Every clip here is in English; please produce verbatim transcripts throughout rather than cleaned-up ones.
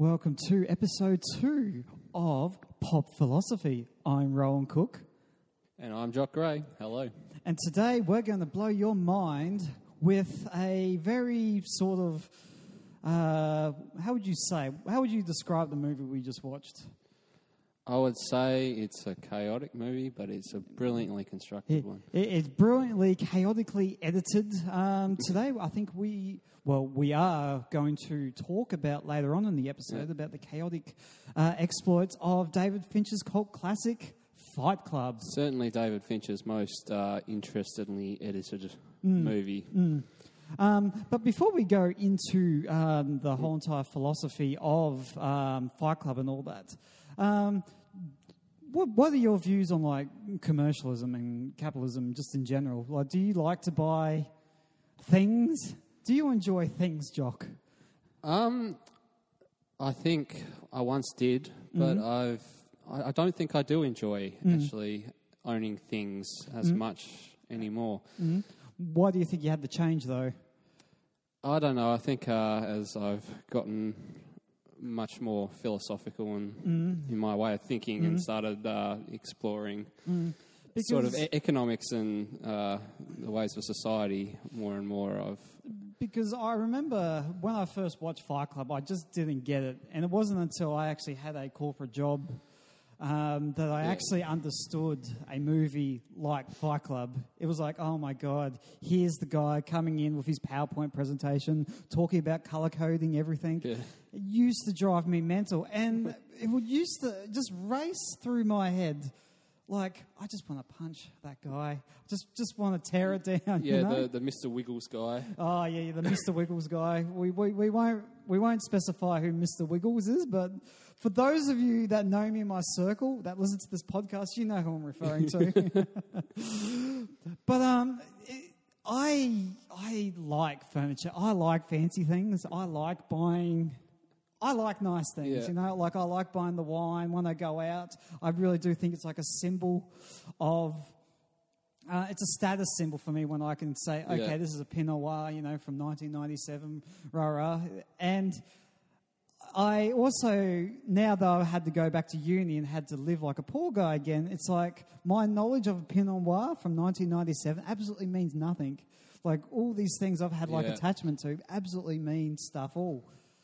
welcome to episode two of Pop Philosophy. I'm Rowan Cook. And I'm Jock Gray. Hello. And today we're going to blow your mind with a very sort of, uh, how would you say, how would you describe the movie we just watched? I would say it's a chaotic movie, but it's a brilliantly constructed It, one. it, it's brilliantly, chaotically edited. Um, today, I think we, well, we are going to talk about later on in the episode Yeah. about the chaotic uh, exploits of David Fincher's cult classic, Fight Club. Certainly David Fincher's most uh, interestingly edited Mm. movie. Mm. Um, but before we go into um, the whole entire philosophy of um, Fight Club and all that, um, what, what are your views on like commercialism and capitalism just in general? Like, do you like to buy things? Do you enjoy things, Jock? Um, I think I once did, but Mhm. I've I, I don't think I do enjoy Mm. actually owning things as Mm. much anymore. Mm. Why do you think you had to change, though? I don't know. I think uh, as I've gotten much more philosophical and Mm. in my way of thinking Mm. and started uh, exploring Mm. sort of Because- e- economics and uh, the ways of society more and more of. Because I remember when I first watched Fight Club, I just didn't get it. And it wasn't until I actually had a corporate job um, that I Yeah. actually understood a movie like Fight Club. It was like, oh my God, here's the guy coming in with his PowerPoint presentation, talking about color coding, everything. Yeah. It used to drive me mental. And it would used to just race through my head. Like, I just want to punch that guy. Just just want to tear it down. Yeah, you know? the, the Mister Wiggles guy. Oh yeah, yeah, the Mister Wiggles guy. We, we we won't we won't specify who Mister Wiggles is, but for those of you that know me in my circle that listen to this podcast, you know who I'm referring to. But um, it, I I like furniture. I like fancy things. I like buying. I like nice things, Yeah. you know, like I like buying the wine when I go out. I really do think it's like a symbol of, uh, it's a status symbol for me when I can say, okay, Yeah. this is a Pinot Noir, you know, from nineteen ninety-seven, rah, rah. And I also, now that I had to go back to uni and had to live like a poor guy again, it's like my knowledge of a Pinot Noir from nineteen ninety-seven absolutely means nothing. Like all these things I've had like Yeah. attachment to absolutely mean stuff all.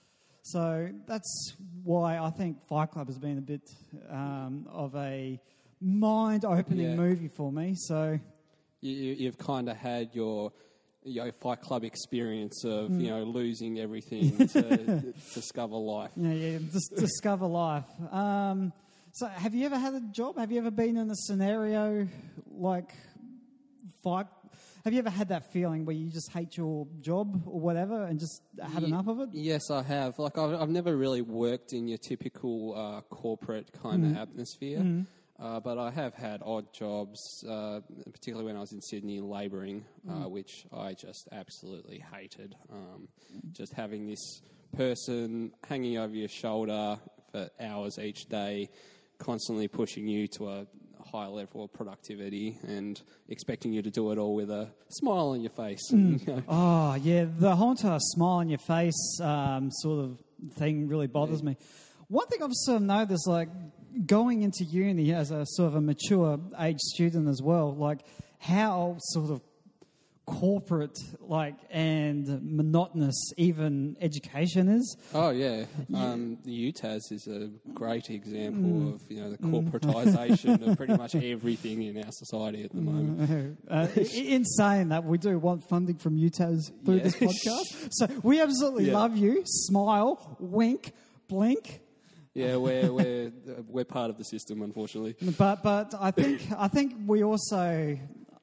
So that's why I think Fight Club has been a bit um, of a mind-opening Yeah. movie for me. So You, you- you've kind of had your you know, Fight Club experience of you know losing everything to discover life. yeah, yeah, just discover life. Um, so have you ever had a job? Have you ever been in a scenario like Fight? Have you ever had that feeling where you just hate your job or whatever and just had Ye- enough of it? Yes, I have. Like I've, I've never really worked in your typical uh, corporate kind Mm. of atmosphere, uh, but I have had odd jobs, uh, particularly when I was in Sydney labouring, uh, which I just absolutely hated. Um, just having this person hanging over your shoulder for hours each day, constantly pushing you to a high level of productivity and expecting you to do it all with a smile on your face. And, you know, Oh, yeah, the whole entire smile on your face um, sort of thing really bothers me. One thing I've sort of noticed, like, going into uni as a sort of a mature age student as well, like, how sort of corporate, like, and monotonous even education is. Oh yeah, um, the U T A S is a great example of you know the corporatisation of pretty much everything in our society at the moment. Uh, i- in saying that, we do want funding from U T A S through Yeah. this podcast. So we absolutely Yeah. love you. Smile, wink, blink. Yeah, we're we're we're part of the system, unfortunately. But but I think I think we also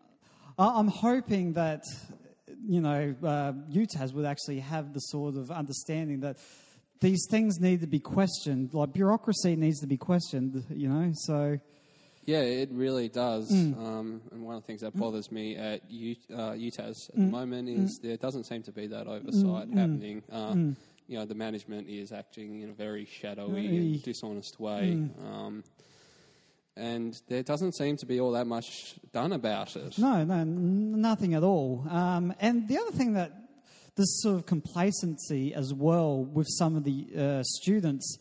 I- I'm hoping that you know uh, U T A S would actually have the sort of understanding that these things need to be questioned. Like bureaucracy needs to be questioned. You know, so Yeah, it really does. Um, and one of the things that bothers me at U, uh, U T A S at the moment is there doesn't seem to be that oversight happening. Uh, You know, the management is acting in a very shadowy and dishonest way. Um, and there doesn't seem to be all that much done about it. no, no, n- nothing at all. Um, and the other thing that this sort of complacency as well with some of the uh, students.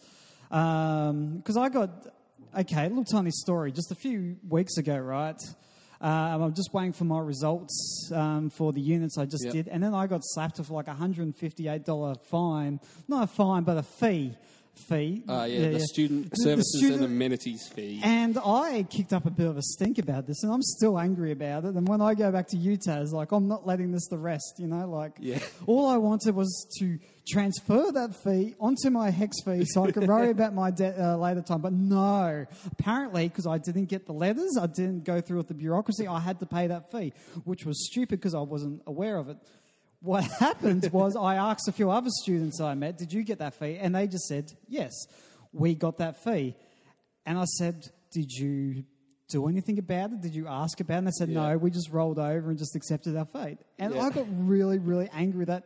Because um, I got, okay, a little tiny story. Just a few weeks ago, right? Um, I'm just waiting for my results um, for the units I just yep. did. And then I got slapped with like a one hundred fifty-eight dollars fine. Not a fine, but a fee. Fee. Uh, yeah, yeah, the yeah. student The- services the student, and amenities fee. And I kicked up a bit of a stink about this, and I'm still angry about it. And when I go back to U T A S, like, I'm not letting this the rest, you know? Like, Yeah. all I wanted was to transfer that fee onto my HEX fee so I could worry about my debt uh, later time. But no, apparently, because I didn't get the letters, I didn't go through with the bureaucracy, I had to pay that fee, which was stupid because I wasn't aware of it. What happened was I asked a few other students I met, did you get that fee? And they just said, yes, we got that fee. And I said, did you do anything about it? Did you ask about it? And they said, Yeah. no, we just rolled over and just accepted our fate. And Yeah. I got really, really angry that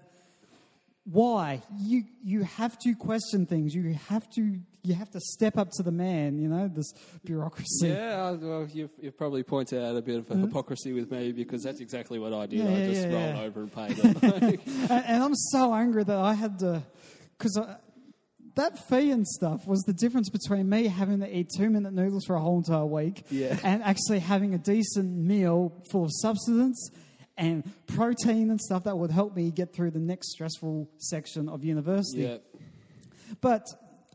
why? You you have to question things. You have to you have to step up to the man, you know, this bureaucracy. Yeah, uh, well, you've, you've probably pointed out a bit of a hypocrisy with me because that's exactly what I did. Mm-hmm. Yeah, I yeah, just yeah, rolled yeah. over and paid it. and, and I'm so angry that I had to, because that fee and stuff was the difference between me having to eat two-minute noodles for a whole entire week Yeah. and actually having a decent meal full of substance and protein and stuff that would help me get through the next stressful section of university. yeah. But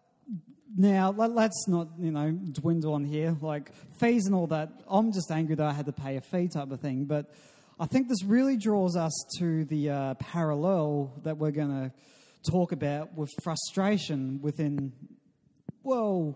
now, let, let's not, you know, dwindle on here. Like, fees and all that, I'm just angry that I had to pay a fee type of thing. But I think this really draws us to the uh, parallel that we're going to talk about with frustration within, well,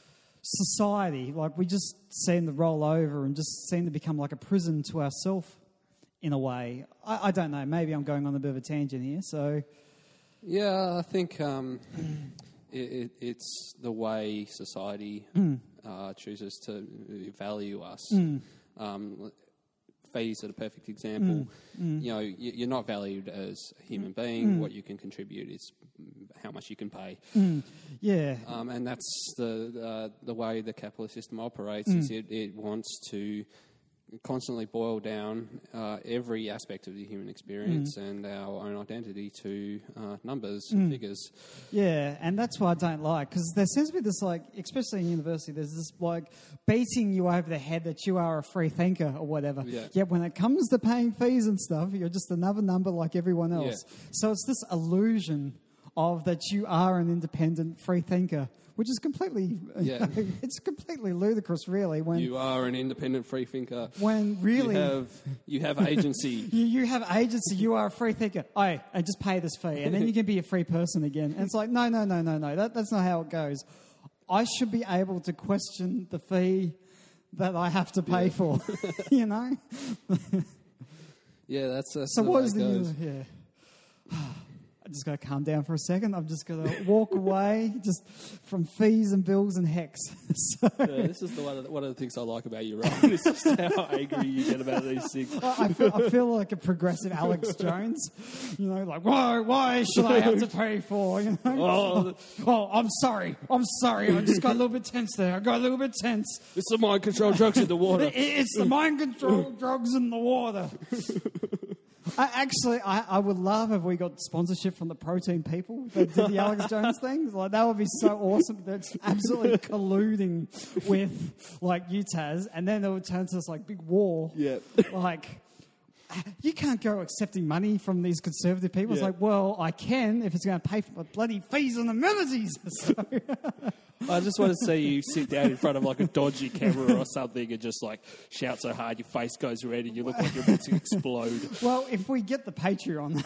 society. Like, we just seem to roll over and just seem to become like a prison to ourselves in a way. I, I don't know. Maybe I'm going on a bit of a tangent here, so... Yeah, I think um, it, it, it's the way society Mm. uh, chooses to value us. Mm. Um, fees are the perfect example. Mm. You know, you, you're not valued as a human being. What you can contribute is how much you can pay. Mm. Yeah. Um, and that's the uh, the way the capitalist system operates. Mm. Is it, it wants to constantly boil down uh, every aspect of the human experience Mm. and our own identity to uh, numbers and figures. Yeah, and that's what I don't like, because there seems to be this, like, especially in university, there's this, like, beating you over the head that you are a free thinker or whatever. Yeah. Yet when it comes to paying fees and stuff, you're just another number like everyone else. Yeah. So it's this illusion of that you are an independent free thinker, which is completely, Yeah. it's completely ludicrous, really, when... You are an independent free thinker. When really... You have, you have agency. You, you have agency. You are a free thinker. Oh, and just pay this fee, and then you can be a free person again. And it's like, no, no, no, no, no. That, that's not how it goes. I should be able to question the fee that I have to pay Yeah. for. You know. Yeah, that's, that's So the what way is it the goes. yeah? I just got to calm down for a second. I'm just going to walk away just from fees and bills and hex. So Yeah, this is the one of the, one of the things I like about you, Ryan. It's just how angry you get about these things. I, I, feel, I feel like a progressive Alex Jones. You know, like, why, why should I have to pay for, you know? Oh, Oh, I'm sorry. I'm sorry. I just got a little bit tense there. I got a little bit tense. it's the mind control drugs in the water. It- It's the mind control drugs in the water. I, actually, I, I would love if we got sponsorship from the protein people that did the Alex Jones thing. Like, that would be so awesome. That's absolutely colluding with, like, U T A S, and then it would turn to this, like, big war. Yeah. Like, you can't go accepting money from these conservative people. It's Yeah. like, well, I can if it's going to pay for my bloody fees and amenities. So, I just want to see you sit down in front of like a dodgy camera or something and just like shout so hard your face goes red and you look like you're about to explode. well, if we get the Patreon.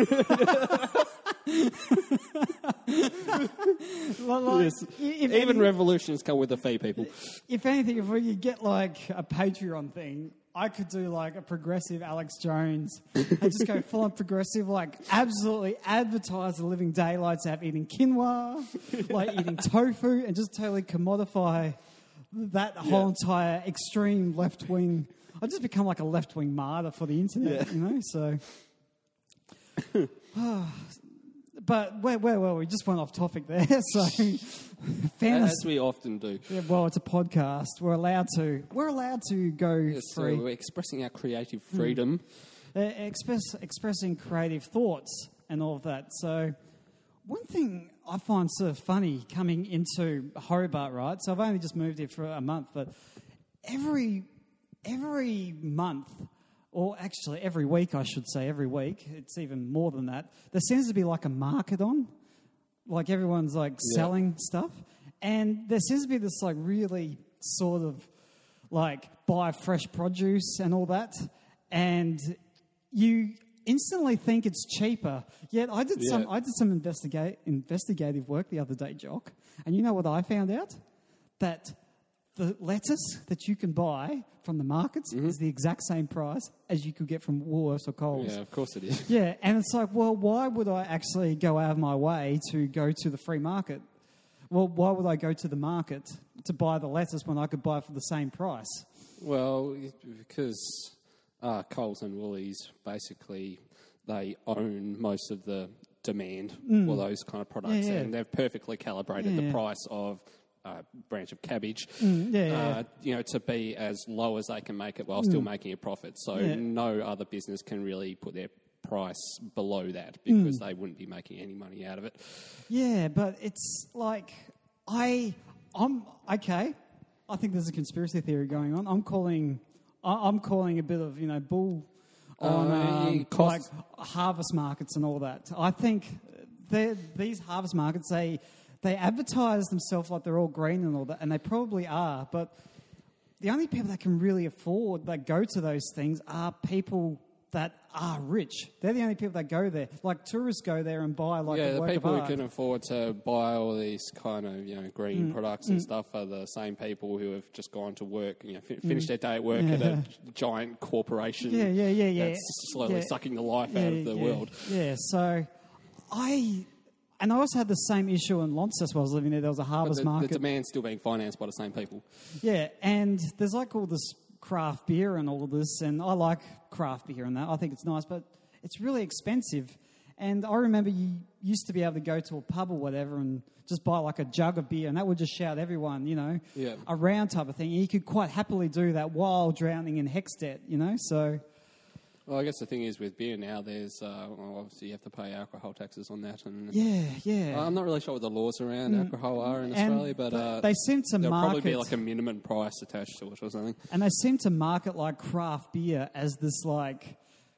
Well, like, Yes. if Even any- revolutions come with a fee, people. if anything, if we could get like a Patreon thing, I could do like a progressive Alex Jones and just go full on progressive, like absolutely advertise the living daylights out of eating quinoa, like eating tofu, and just totally commodify that whole Yeah. entire extreme left wing. I just become like a left wing martyr for the internet, Yeah. you know. So, but where where were we? Just went off topic there. So, fairness. As we often do. Yeah, well, it's a podcast. We're allowed to. We're allowed to go Yes, so free. we're expressing our creative freedom. Uh, express expressing creative thoughts and all of that. So one thing I find sort of funny coming into Hobart, right? So I've only just moved here for a month, but every every month, or actually every week, I should say, every week, it's even more than that, there seems to be like a market on. Like everyone's like Yeah. selling stuff. And there seems to be this like really sort of like buy fresh produce and all that. And you instantly think it's cheaper. Yet I did Yeah. some I did some investigate investigative work the other day, Jock. And you know what I found out? That the lettuce that you can buy from the markets Mm-hmm. is the exact same price as you could get from Woolworths or Coles. Yeah, of course it is. Yeah, and it's like, well, why would I actually go out of my way to go to the free market? Well, why would I go to the market to buy the lettuce when I could buy it for the same price? Well, because uh, Coles and Woolies basically they own most of the demand for those kind of products, Mm. Yeah, yeah. and they've perfectly calibrated Yeah, the yeah. price of a branch of cabbage, Mm, yeah, yeah. uh, you know, to be as low as they can make it while still making a profit. So Yeah. no other business can really put their price below that because Mm. they wouldn't be making any money out of it. Yeah, but it's like I, I'm okay. I think there's a conspiracy theory going on. I'm calling, I- I'm calling a bit of you know bull on Uh, um, it costs- like harvest markets and all that. I think they're- these harvest markets they they advertise themselves like they're all green and all that, and they probably are. But the only people that can really afford that go to those things are people that are rich. They're the only people that go there. Like tourists go there and buy like yeah, a the work people of who art. can afford to buy all these kind of you know green Mm, products and stuff are the same people who have just gone to work, you know, fi- finished their day at work at Mm. Yeah. a giant corporation. Yeah, yeah, yeah, yeah. That's slowly Yeah. sucking the life out of the yeah, world. Yeah, so I and I also had the same issue in Launceston while I was living there. There was a But harvest the, market. the demand's still being financed by the same people. Yeah, and there's like all this craft beer and all of this, and I like craft beer and that. I think it's nice, but it's really expensive. And I remember you used to be able to go to a pub or whatever and just buy like a jug of beer, and that would just shout everyone, you know, Yeah. around type of thing. And you could quite happily do that while drowning in hex debt, you know, so... Well, I guess the thing is with beer now, there's uh, well, obviously you have to pay alcohol taxes on that, and Yeah, yeah. I'm not really sure what the laws around alcohol are in And Australia, but th- uh, they seem to there'll market... probably be like a minimum price attached to it or something. And they seem to market like craft beer as this like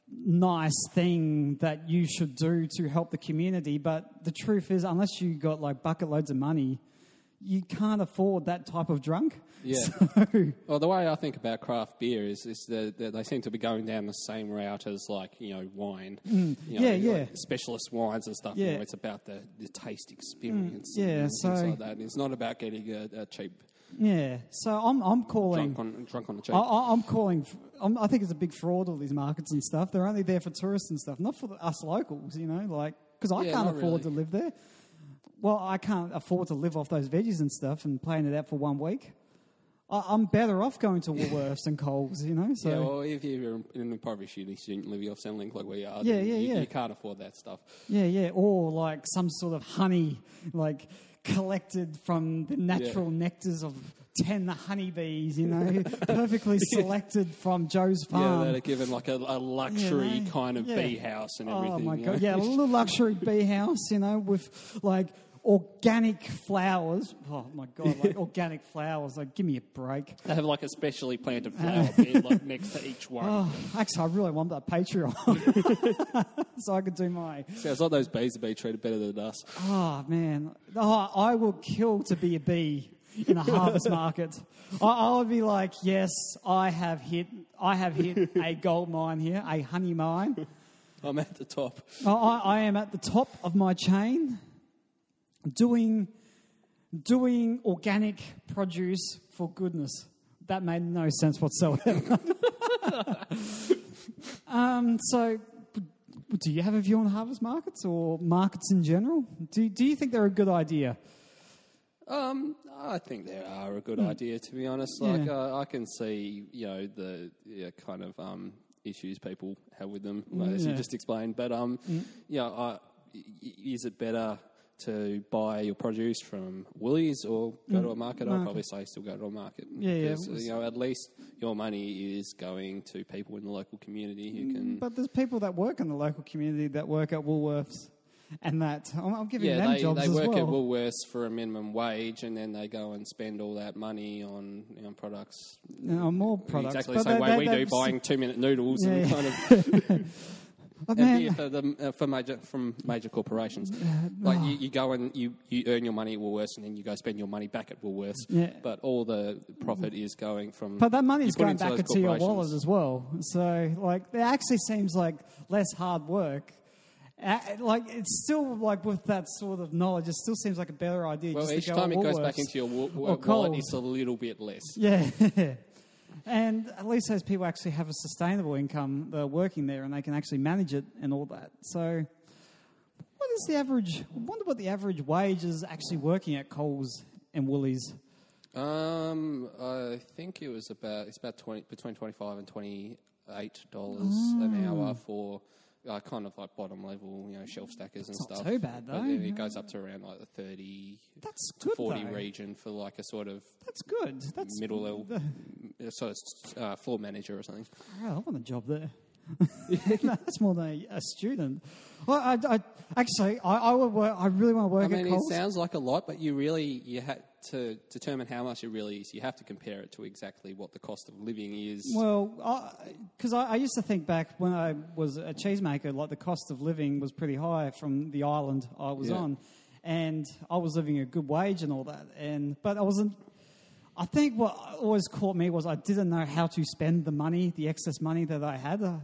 nice thing that you should do to help the community. But the truth is, unless you got like bucket loads of money, you can't afford that type of drunk. Yeah. So, Well, the way I think about craft beer is, is that, that they seem to be going down the same route as, like, you know, wine. You know, Mm. Yeah, like yeah. specialist wines and stuff. You Yeah. know, it's about the, the taste experience. Mm, yeah, and so- things like that. It's not about getting a, a cheap yeah. So I'm I'm calling. drunk on, drunk on the cheap. I, I- I'm calling. I'm, I think it's a big fraud, all these markets and stuff. They're only there for tourists and stuff, not for the, us locals. You know, like because I Yeah, can't not afford really. to live there. Well, I can't afford to live off those veggies and stuff and paying it out for one week. I, I'm better off going to Woolworths and Coles. You know, so yeah, well, if you're in an impoverished uni student living off Centrelink like we are, Yeah, then yeah, you, yeah. you can't afford that stuff. yeah, yeah, or like some sort of honey, like collected from the natural nectars of ten honeybees. You know, perfectly selected from Joe's Yeah, farm. that are given like a, a luxury You know, kind of yeah. bee house and everything. Oh my you god! know? Yeah, a little luxury bee house, you know, with like organic flowers. Oh my god! Like organic flowers. Like, give me a break. They have like a specially planted flower bed like next to each one. Oh, actually, I really want that Patreon so I could do my. Sounds like those bees are being treated better than us. Oh man! Oh, I will kill to be a bee in a harvest market. I, I would be like, yes, I have hit. I have hit a gold mine here, a honey mine. I'm at the top. I, I I am at the top of my chain, doing doing organic produce for goodness. That made no sense whatsoever. um, so, do you have a view on harvest markets or markets in general? Do Do you think they're a good idea? Um, I think they are a good idea, to be honest. Like, Hmm. Yeah. uh, I can see, you know, the yeah, kind of um, issues people have with them, like, as you yeah. just explained. But, um, you know, I, i- is it better to buy your produce from Woolies or go to a market, I'd market. probably say still go to a market. Yeah, yeah. Because, you know, at least your money is going to people in the local community who can. But there's people that work in the local community that work at Woolworths, and that I'm, I'm giving Yeah, them they, jobs they as work well. at Woolworths for a minimum wage, and then they go and spend all that money on, you know, products. No, more products. Exactly But the same they- way we they- do, buying two-minute noodles Yeah, and yeah. kind of. But And man, here for, the, uh, for major from major corporations, like you, you go and you, you earn your money at Woolworths, and then you go spend your money back at Woolworths. Yeah. But all the profit is going from. But that money's you put going back those into your wallet corporations. as well. So, like, it actually seems like less hard work. Uh, like, it's still, like, with that sort of knowledge, it still seems like a better idea Well, just each to go time at it goes Woolworths back into your wa- wa- or wallet, Coles. it's a little bit less. Yeah. And at least those people actually have a sustainable income. They're working there and they can actually manage it and all that. So, what is the average? I wonder what the average wage is actually working at Coles and Woolies. Um, I think it was about it's about twenty between twenty five and twenty eight dollars an Mm. hour for uh, kind of like bottom level, you know, shelf stackers and It's not stuff. too bad, But though. then it goes up to around like the thirty That's to good, forty though. region for like a sort of That's good. That's middle level, uh, sort of uh, floor manager or something. Oh, I want a job there. That's more than a, a student. Well, I, I actually, I, I would work. I really want to work I mean, at it Coles. sounds like a lot, but you really you had to determine how much it really is. You have to compare it to exactly what the cost of living is. Well, because I, I, I used to think back when I was a cheesemaker, like the cost of living was pretty high from the island I was Yeah. on, and I was living a good wage and all that. And but I wasn't. I think what always caught me was I didn't know how to spend the money, the excess money that I had. Uh,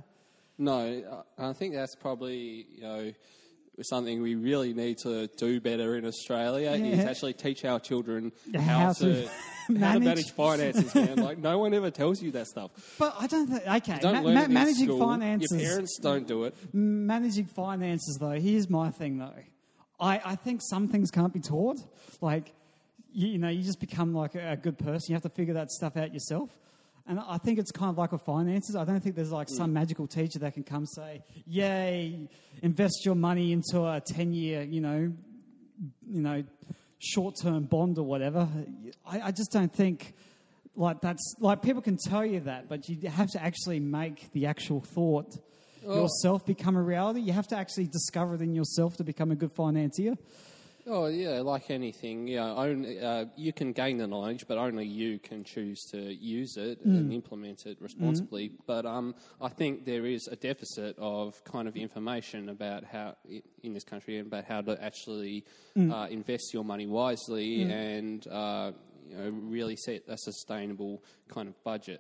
No, I I think that's probably, you know, something we really need to do better in Australia is Yeah. actually teach our children How how, to to, how to manage. manage finances, man. Like, no one ever tells you that stuff. But I don't think. Okay, Don't ma- learn ma- it in managing school. finances. Your parents don't do it. Managing finances, though, here's my thing, though. I, I think some things can't be taught. Like, you, you know, you just become like a, a good person. You have to figure that stuff out yourself. And I think it's kind of like with finances. I don't think there's like some magical teacher that can come say, yay, invest your money into a ten-year, you know, you know, short-term bond or whatever. I, I just don't think like that's, like people can tell you that, but you have to actually make the actual thought Oh. yourself become a reality. You have to actually discover it in yourself to become a good financier. Oh, yeah, like anything. Yeah, only, uh, you can gain the knowledge, but only you can choose to use it and implement it responsibly. But um, I think there is a deficit of kind of information about how, i- in this country, about how to actually uh, invest your money wisely and uh, you know, really set a sustainable kind of budget.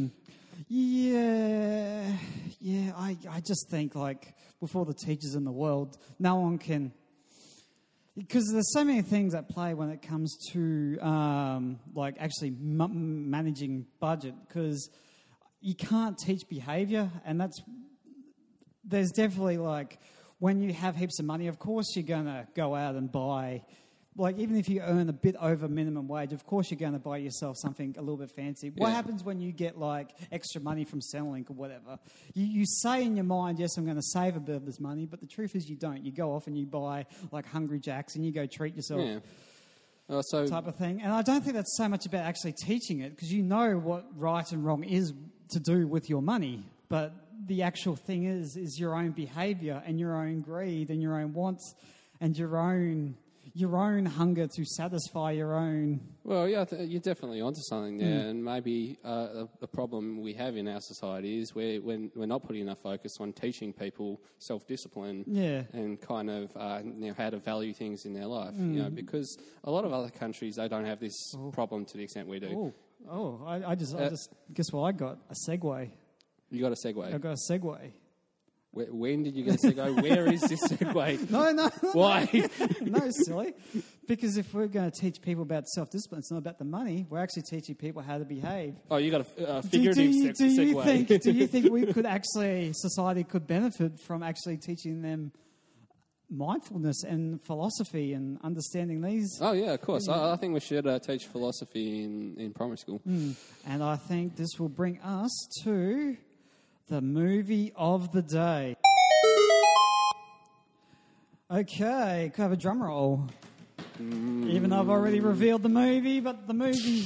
Yeah, yeah. I, I just think like with all the teachers in the world, no one can, because there's so many things at play when it comes to um, like actually m- managing budget. Because you can't teach behaviour, and that's there's definitely like when you have heaps of money, of course you're going to go out and buy. Like, even if you earn a bit over minimum wage, of course you're going to buy yourself something a little bit fancy. What Yeah. happens when you get, like, extra money from Centrelink or whatever? You, you say in your mind, yes, I'm going to save a bit of this money, but the truth is you don't. You go off and you buy, like, Hungry Jacks and you go treat yourself Yeah. Uh, so type of thing. And I don't think that's so much about actually teaching it, because you know what right and wrong is to do with your money. But the actual thing is, is your own behaviour and your own greed and your own wants and your own... your own hunger to satisfy your own... Well, yeah, th- you're definitely onto something there, and maybe uh, a, a problem we have in our society is where when we're not putting enough focus on teaching people self-discipline Yeah. and kind of uh, you know, how to value things in their life. You know, because a lot of other countries they don't have this problem to the extent we do. Oh, oh I, I just, I Uh, just... Guess what I got? A Segway. You got a segue. I got a Segway. Where, when did you get a segue? Where is this segue? No, no, no. Why? No, silly. Because if we're going to teach people about self-discipline, it's not about the money. We're actually teaching people how to behave. Oh, you got a uh, Do, figurative do, you, se- do you segue. think? Do you think we could actually, society could benefit from actually teaching them mindfulness and philosophy and understanding these? Oh yeah, of course. I, I think we should uh, teach philosophy in, in primary school. And I think this will bring us to the movie of the day. Okay, could I have a drum roll? Even though I've already revealed the movie, but the movie...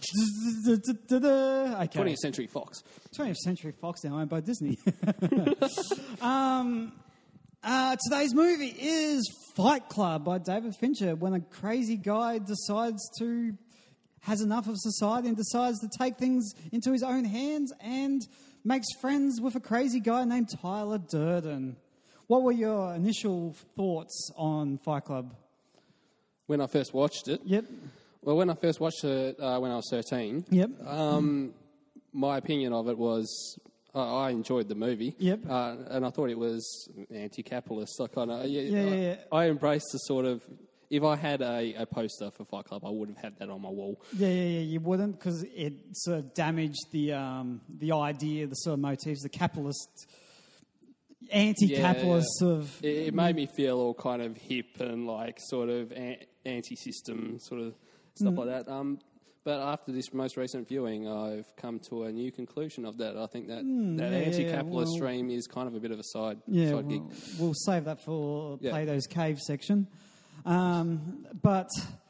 Okay. twentieth Century Fox. twentieth Century Fox now owned by Disney. um, uh, today's movie is Fight Club by David Fincher, when a crazy guy decides to... has enough of society and decides to take things into his own hands and makes friends with a crazy guy named Tyler Durden. What were your initial thoughts on Fight Club? When I first watched it, Yep. well, when I first watched it uh, when I was thirteen, Yep. um, my opinion of it was uh, I enjoyed the movie. Yep. Uh, and I thought it was anti-capitalist. I kind of yeah, Yeah, yeah, yeah. I, I embraced the sort of. If I had a, a poster for Fight Club, I would have had that on my wall. Yeah, yeah, yeah. You wouldn't, because it sort of damaged the um, the idea, the sort of motifs, the capitalist, anti-capitalist Yeah, sort of. It, it made me feel all kind of hip and like sort of an- anti-system sort of stuff like that. Um, but after this most recent viewing, I've come to a new conclusion of that. I think that Mm, that yeah, yeah, anti-capitalist well- stream is kind of a bit of a side Yeah, side gig. we'll, we'll save that for Yeah. Plato's Cave section. Um, but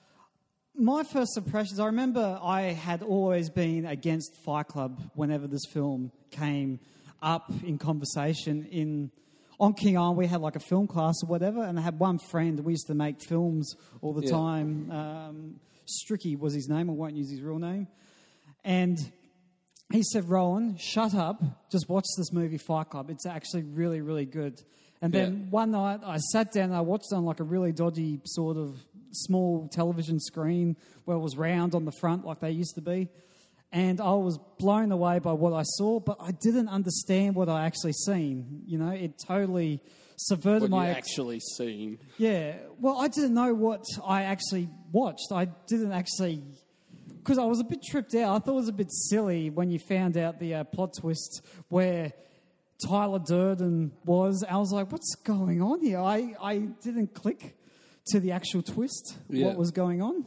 my first impressions, I remember I had always been against Fight Club whenever this film came up in conversation. In on King Island, we had like a film class or whatever, and I had one friend. We used to make films all the Yeah. time. Um, Stricky was his name. I won't use his real name. And he said, Rowan, shut up. Just watch this movie, Fight Club. It's actually really, really good. And then Yeah. one night I sat down and I watched it on like a really dodgy sort of small television screen where it was round on the front like they used to be. And I was blown away by what I saw, but I didn't understand what I actually seen. You know, it totally subverted What my... you ex- actually seen. yeah. Well, I didn't know what I actually watched. I didn't actually... Because I was a bit tripped out. I thought it was a bit silly when you found out the uh, plot twist where Tyler Durden was. I was like, what's going on here? I, I didn't click to the actual twist, Yeah. what was going on.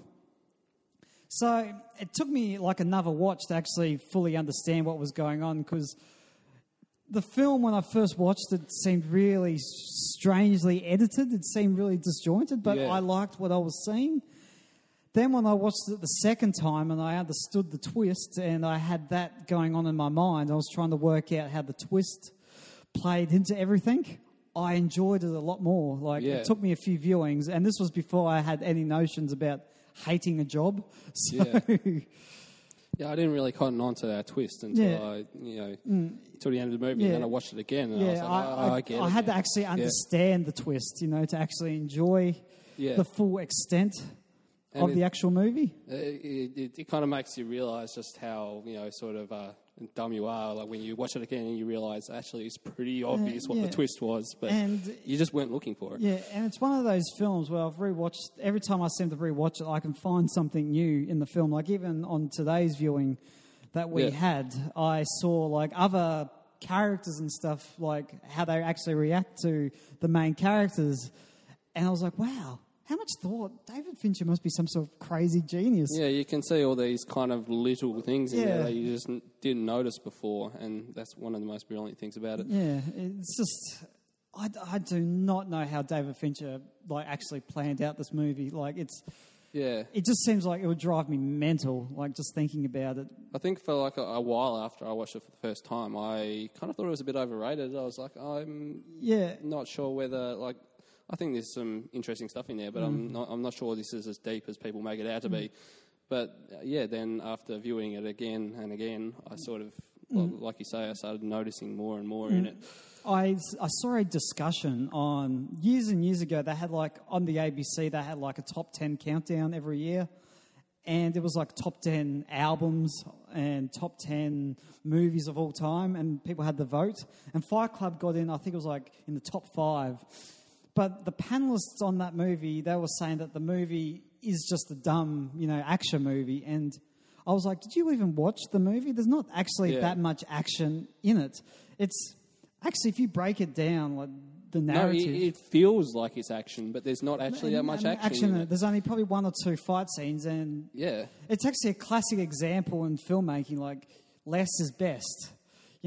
So it took me like another watch to actually fully understand what was going on, because the film, when I first watched it, seemed really strangely edited. It seemed really disjointed, but Yeah. I liked what I was seeing. Then when I watched it the second time and I understood the twist and I had that going on in my mind, I was trying to work out how the twist played into everything, I enjoyed it a lot more. Like, Yeah. it took me a few viewings, and this was before I had any notions about hating a job. So, Yeah. Yeah, I didn't really cotton on to that twist until Yeah. I, you know, until the end of the movie. Yeah. And then I watched it again, and I was yeah, like, I, oh, I, I, get I it. had to now. actually understand the twist, you know, to actually enjoy Yeah. the full extent And of it- the actual movie. It, it, it, it kind of makes you realise just how, you know, sort of uh, dumb you are. Like when you watch it again and you realise actually it's pretty obvious what yeah. the twist was, but And you just weren't looking for it. yeah, and it's one of those films where I've rewatched, every time I seem to rewatch it, I can find something new in the film. Like even on today's viewing that we Yeah. had, I saw like other characters and stuff, like how they actually react to the main characters. And I was like, wow, how much thought? David Fincher must be some sort of crazy genius. Yeah, you can see all these kind of little things in Yeah. there that you just n- didn't notice before, and that's one of the most brilliant things about it. Yeah, it's just I, I do not know how David Fincher like actually planned out this movie. Like it's Yeah. it just seems like it would drive me mental. Like just thinking about it. I think for like a, a while after I watched it for the first time, I kind of thought it was a bit overrated. I was like, I'm Yeah, not sure whether like I think there's some interesting stuff in there, but Mm. I'm not I'm not sure this is as deep as people make it out to be. But uh, yeah, then after viewing it again and again, I sort of Mm. like you say, I started noticing more and more in it. I, I saw a discussion on years and years ago. They had like on the A B C, they had like a top ten countdown every year, and it was like top ten albums and top ten movies of all time, and people had the vote. And Fight Club got in, I think it was like in the top five. But the panelists on that movie, they were saying that the movie is just a dumb, you know, action movie. And I was like, did you even watch the movie? There's not actually Yeah. that much action in it. It's actually, if you break it down, like the No, narrative. it, it feels like it's action, but there's not actually that much and action, in in it. There's only probably one or two fight scenes, and Yeah. it's actually a classic example in filmmaking. Like less is best. You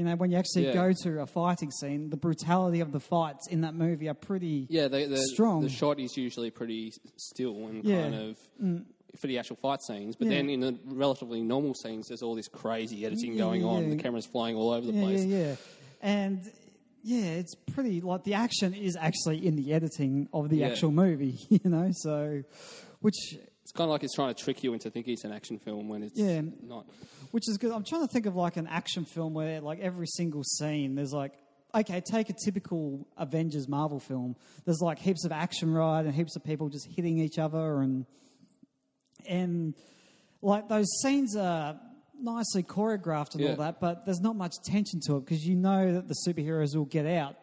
You know, when you actually Yeah. go to a fighting scene, the brutality of the fights in that movie are pretty Yeah, the, the, strong. the shot is usually pretty still and Yeah. kind of for the actual fight scenes. But Yeah. then in the relatively normal scenes, there's all this crazy editing Yeah, going yeah, on. yeah. The camera's flying all over the yeah, place. yeah, yeah. And yeah, it's pretty like the action is actually in the editing of the Yeah. actual movie. You know, so which It's kind of like it's trying to trick you into thinking it's an action film when it's Yeah. not. which is good. I'm trying to think of like an action film where like every single scene there's like. Okay, take a typical Avengers Marvel film. There's like heaps of action right and heaps of people just hitting each other and and like those scenes are nicely choreographed and Yeah. all that, but there's not much tension to it because you know that the superheroes will get out.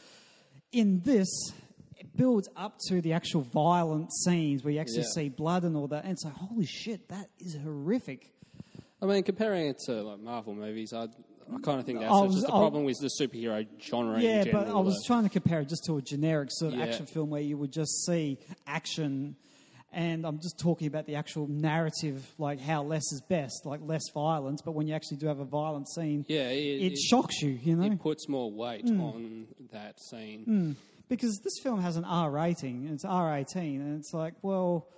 In this, it builds up to the actual violent scenes where you actually Yeah. see blood and all that, and it's like, holy shit, that is horrific. I mean, comparing it to like Marvel movies, I, I kind of think that's I just was- the I- problem with the superhero genre Yeah, in general. but I was though. trying to compare it just to a generic sort of Yeah. action film where you would just see action, and I'm just talking about the actual narrative, like how less is best, like less violence. But when you actually do have a violent scene, Yeah, it, it, it, shocks you, you know, it puts more weight Hmm. on that scene. because this film has an R rating and it's R eighteen, and it's like, well,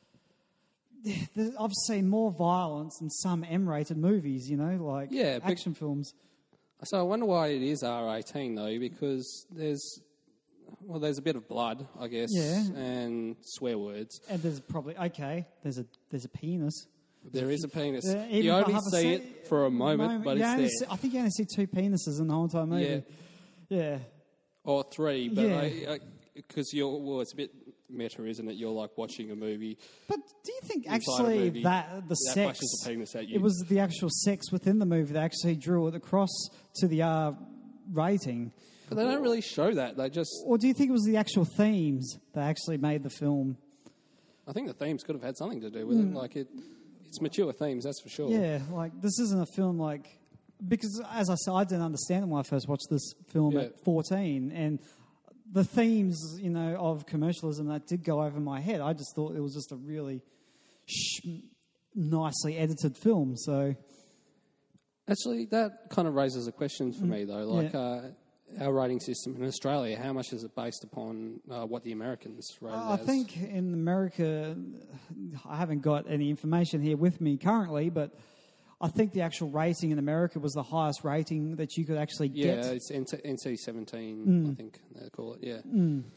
there- I've seen more violence than some M-rated movies, you know, like Yeah, but- action films. So I wonder why it is R eighteen though, because there's well, there's a bit of blood, I guess, Yeah. and swear words. And there's probably okay. There's a there's a penis. There is a penis. Uh, even you if I only have a see se- it for a moment, but you it's only there. see- I think you only see two penises in the whole entire movie. Yeah. Or three, but Yeah. because you're well, it's a bit meta, isn't it? You're like watching a movie. But do you think Inside a actually movie, that the that sex, flashes a penis at you. it was the actual sex within the movie that actually drew it across to the R rating? But they don't really show that. They just. Or do you think it was the actual themes that actually made the film? I think the themes could have had something to do with it. Like it, it's mature themes, that's for sure. Hmm. Yeah, like this isn't a film like because as I said, I didn't understand it when I first watched this film Yeah. at fourteen, and the themes, you know, of commercialism that did go over my head. I just thought it was just a really sh- nicely edited film. So Actually, that kind of raises a question for me, though. Like, Yeah. uh, our rating system in Australia, how much is it based upon uh, what the Americans rate I as? think in America, I haven't got any information here with me currently, but I think the actual rating in America was the highest rating that you could actually Yeah, get. it's N C seventeen, Mm. I think they call it, yeah.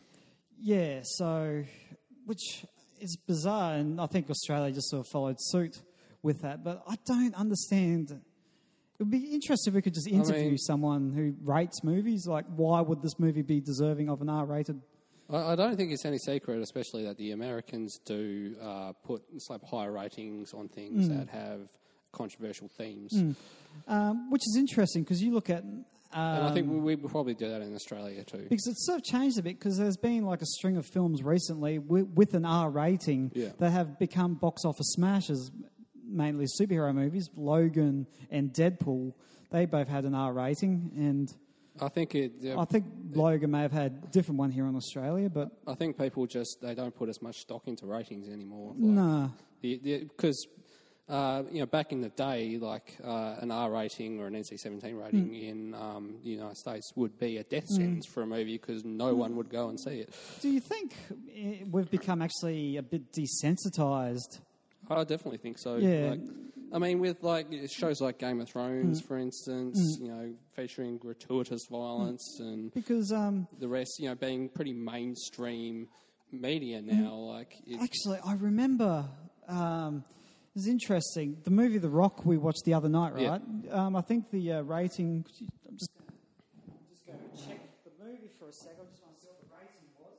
Yeah, so, which is bizarre, and I think Australia just sort of followed suit with that, but I don't understand. It would be interesting if we could just interview mean- someone who rates movies, like why would this movie be deserving of an R-rated? I, I don't think it's any secret, especially that the Americans do uh, put slap higher ratings on things Mm. that have controversial themes. Um, which is interesting, because you look at... Um, And I think we, we would probably do that in Australia too. Because it's sort of changed a bit, because there's been like a string of films recently with, with an R rating Yeah. that have become box office smashes, mainly superhero movies. Logan and Deadpool, they both had an R rating, and I think it. Uh, I think Logan may have had a different one here in Australia, but I think people just they don't put as much stock into ratings anymore. Like, nah. Because uh, you know, back in the day, like uh, an R rating or an N C seventeen rating Mm. in um, the United States would be a death sentence for a movie because no one would go and see it. Do you think eh, we've become actually a bit desensitized? I definitely think so. Yeah. Like, I mean, with like shows like Game of Thrones, Mm. for instance, you know, featuring gratuitous violence and Because um, the rest, you know, being pretty mainstream media Mm. now. Like, it, actually, I remember. Um, It's interesting. The movie The Rock we watched the other night, Yeah. right? Um, I think the uh, rating. I'm just, I'm just going to check the movie for a second. I just want to see what the rating was.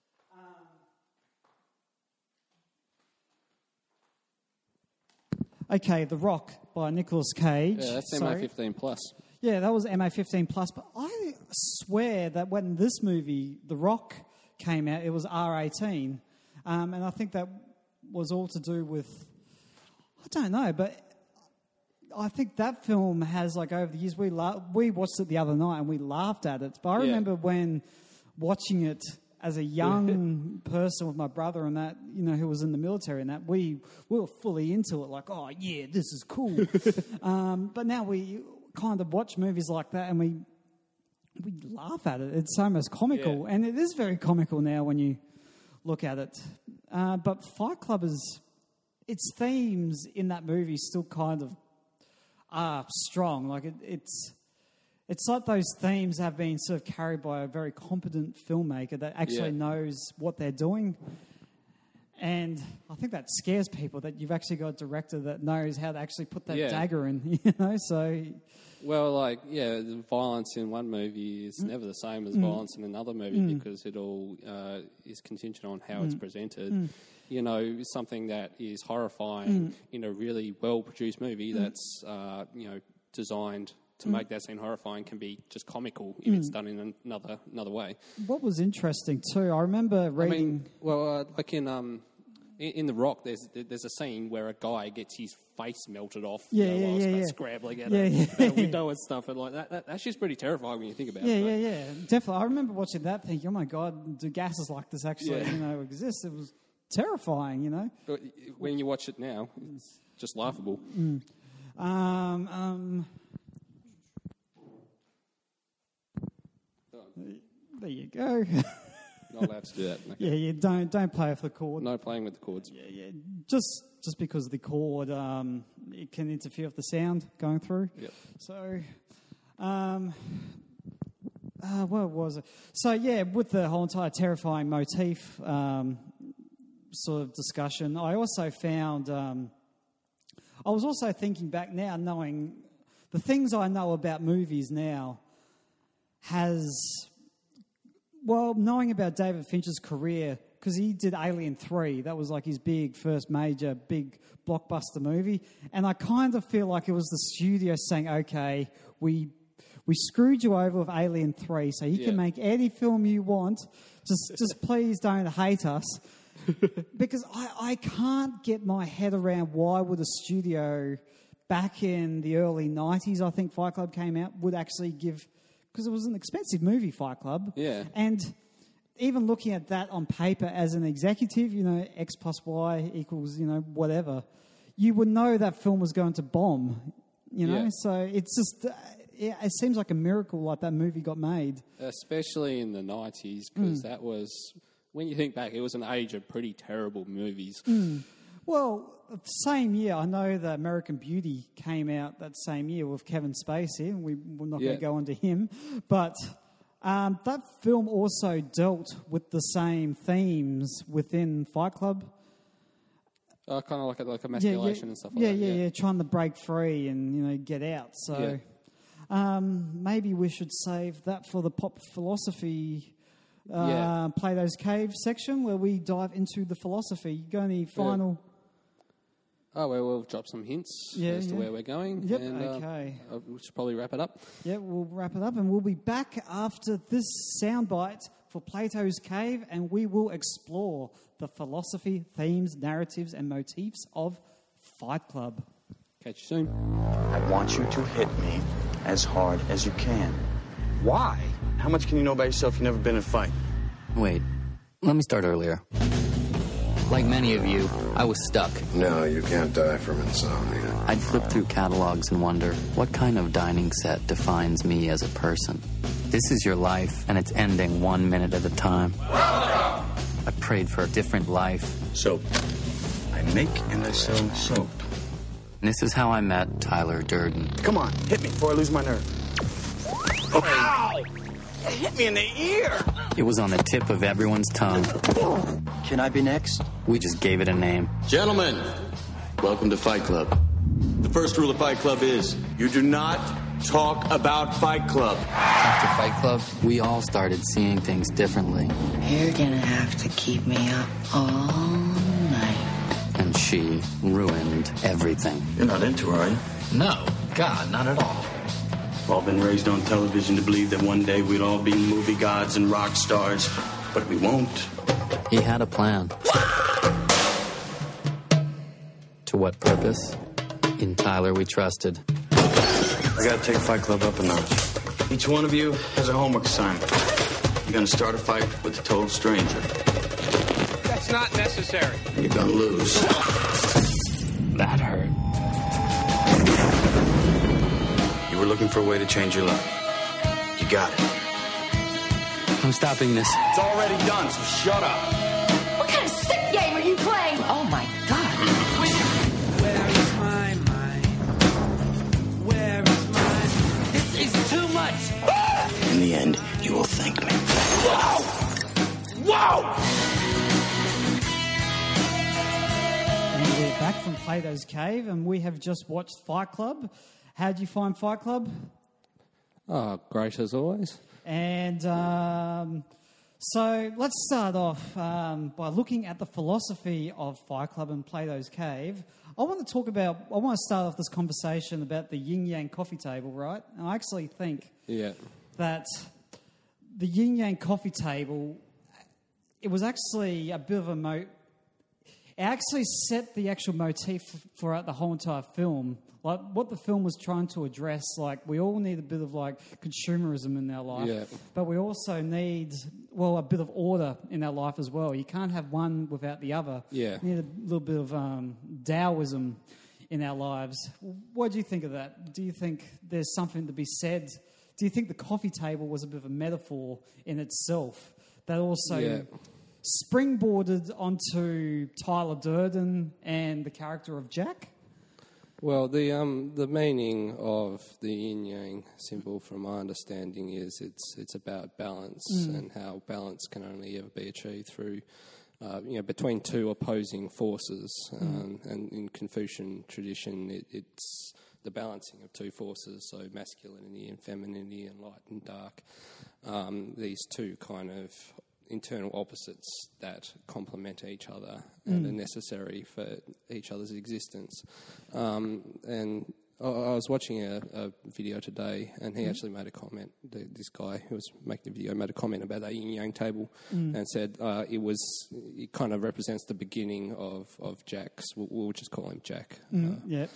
Um, okay, The Rock by Nicolas Cage. yeah, that's Sorry. M A fifteen plus. Yeah, that was M A fifteen plus. But I swear that when this movie, The Rock, came out, it was R eighteen, um, and I think that was all to do with. I don't know, but I think that film has, like, over the years, we la- we watched it the other night and we laughed at it. But I Yeah. remember when watching it as a young person with my brother and that, you know, who was in the military and that, we, we were fully into it, like, oh, yeah, this is cool. um, but now we kind of watch movies like that and we we laugh at it. It's almost comical, Yeah. and it is very comical now when you look at it. Uh, but Fight Club is, its themes in that movie still kind of are strong. Like it, it's it's like those themes have been sort of carried by a very competent filmmaker that actually Yeah. knows what they're doing. And I think that scares people that you've actually got a director that knows how to actually put that Yeah. dagger in, you know. So Well, like, yeah, the violence in one movie is never the same as violence in another movie because it all uh, is contingent on how it's presented. You know, something that is horrifying in a really well-produced movie that's, uh, you know, designed to make that scene horrifying can be just comical if it's done in another another way. what was interesting too, I remember reading. I mean, well, uh, like in um, in, in The Rock, there's there's a scene where a guy gets his face melted off, Yeah, you know, yeah, while yeah, it's yeah. scrabbling at Yeah, a, yeah. at a window and stuff, and like that, that. That's just pretty terrifying when you think about Yeah, it. yeah, yeah, definitely. I remember watching that, thinking, "Oh my god, do gases like this actually, Yeah. you know, exist?" It was terrifying, you know. But when you watch it now, it's just laughable. Um, um, there you go. Not allowed to do that. Okay. yeah, yeah. Don't don't play with the cord. No playing with the chords. Yeah, yeah. Just just because of the cord, um, it can interfere with the sound going through. Yep. So, um, uh, what was it? So yeah, with the whole entire terrifying motif um, sort of discussion, I also found. Um, I was also thinking back now, knowing the things I know about movies now has, well, knowing about David Fincher's career, because he did Alien three, that was like his big, first major, big blockbuster movie, and I kind of feel like it was the studio saying, okay, we we screwed you over with Alien three, so you Yeah. can make any film you want, just just please don't hate us. Because I, I can't get my head around why would a studio back in the early nineties, I think Fight Club came out, would actually give, because it was an expensive movie, Fight Club. Yeah. And even looking at that on paper as an executive, you know, X plus Y equals, you know, whatever, you would know that film was going to bomb, you know? Yeah. So it's just, uh, it, it seems like a miracle like that movie got made. Especially in the nineties, because that was, when you think back, it was an age of pretty terrible movies. Well, same year, I know that American Beauty came out that same year with Kevin Spacey, and we, we're not Yeah. going to go into him, but um, that film also dealt with the same themes within Fight Club. Uh, kind of like a, like Yeah, emasculation yeah, and stuff like yeah, that. yeah, yeah, trying to break free and, you know, get out. So um, maybe we should save that for the pop philosophy uh, Yeah. Plato's Cave section where we dive into the philosophy. You got any final... Oh, well, we'll drop some hints Yeah, as to yeah. where we're going. Yep, and, uh, okay. uh, we should probably wrap it up. Yeah, we'll wrap it up and we'll be back after this soundbite for Plato's Cave, and we will explore the philosophy, themes, narratives, and motifs of Fight Club. Catch you soon. I want you to hit me as hard as you can. Why? How much can you know about yourself? You've never been in a fight. Wait, let me start earlier. Like many of you, I was stuck. No, you can't die from insomnia. I'd flip through catalogs and wonder, what kind of dining set defines me as a person? This is your life, and it's ending one minute at a time. I prayed for a different life. Soap. I make and I sell soap. And this is how I met Tyler Durden. Come on, hit me before I lose my nerve. Ow! It hit me in the ear! It was on the tip of everyone's tongue. Can I be next? We just gave it a name. Gentlemen, welcome to Fight Club. The first rule of Fight Club is you do not talk about Fight Club. After Fight Club, we all started seeing things differently. You're gonna have to keep me up all night. And she ruined everything. You're not into her, are you? No, God, not at all. We've all been raised on television to believe that one day we'd all be movie gods and rock stars, but we won't. He had a plan. To what purpose? In Tyler we trusted. I gotta take Fight Club up a notch. Each one of you has a homework assignment. You're gonna start a fight with a total stranger. That's not necessary. You're gonna lose. That hurt. You were looking for a way to change your life. You got it. I'm stopping this. It's already done, so shut up. What kind of sick game are you playing? Oh my God. Where is my mind? Where is my... This is too much. In the end, you will thank me. Whoa! Whoa! And we're back from Plato's Cave, and we have just watched Fight Club. How did you find Fight Club? Oh, great as always. And um, so let's start off um, by looking at the philosophy of Fight Club and Plato's Cave. I want to talk about, I want to start off this conversation about the yin-yang coffee table, right? And I actually think Yeah. that the yin-yang coffee table, it was actually a bit of a... Mo- it actually set the actual motif throughout the whole entire film. Like, what the film was trying to address, like, we all need a bit of, like, consumerism in our life. Yeah. But we also need, well, a bit of order in our life as well. You can't have one without the other. Yeah. You need a little bit of um, Taoism in our lives. What do you think of that? Do you think there's something to be said? Do you think the coffee table was a bit of a metaphor in itself that also... Yeah. springboarded onto Tyler Durden and the character of Jack? Well, the um, the meaning of the yin yang symbol, from my understanding, is it's it's about balance Mm. and how balance can only ever be achieved through, uh, you know, between two opposing forces. Um, and in Confucian tradition, it, it's the balancing of two forces, so masculinity and femininity, and light and dark. Um, these two kind of internal opposites that complement each other and Mm. are necessary for each other's existence. Um, and I, I was watching a, a video today, and he Mm. actually made a comment. The, this guy who was making the video made a comment about that yin yang table, Mm. and said uh, it was it kind of represents the beginning of of Jack's. We'll, we'll just call him Jack. Mm. Uh, yeah.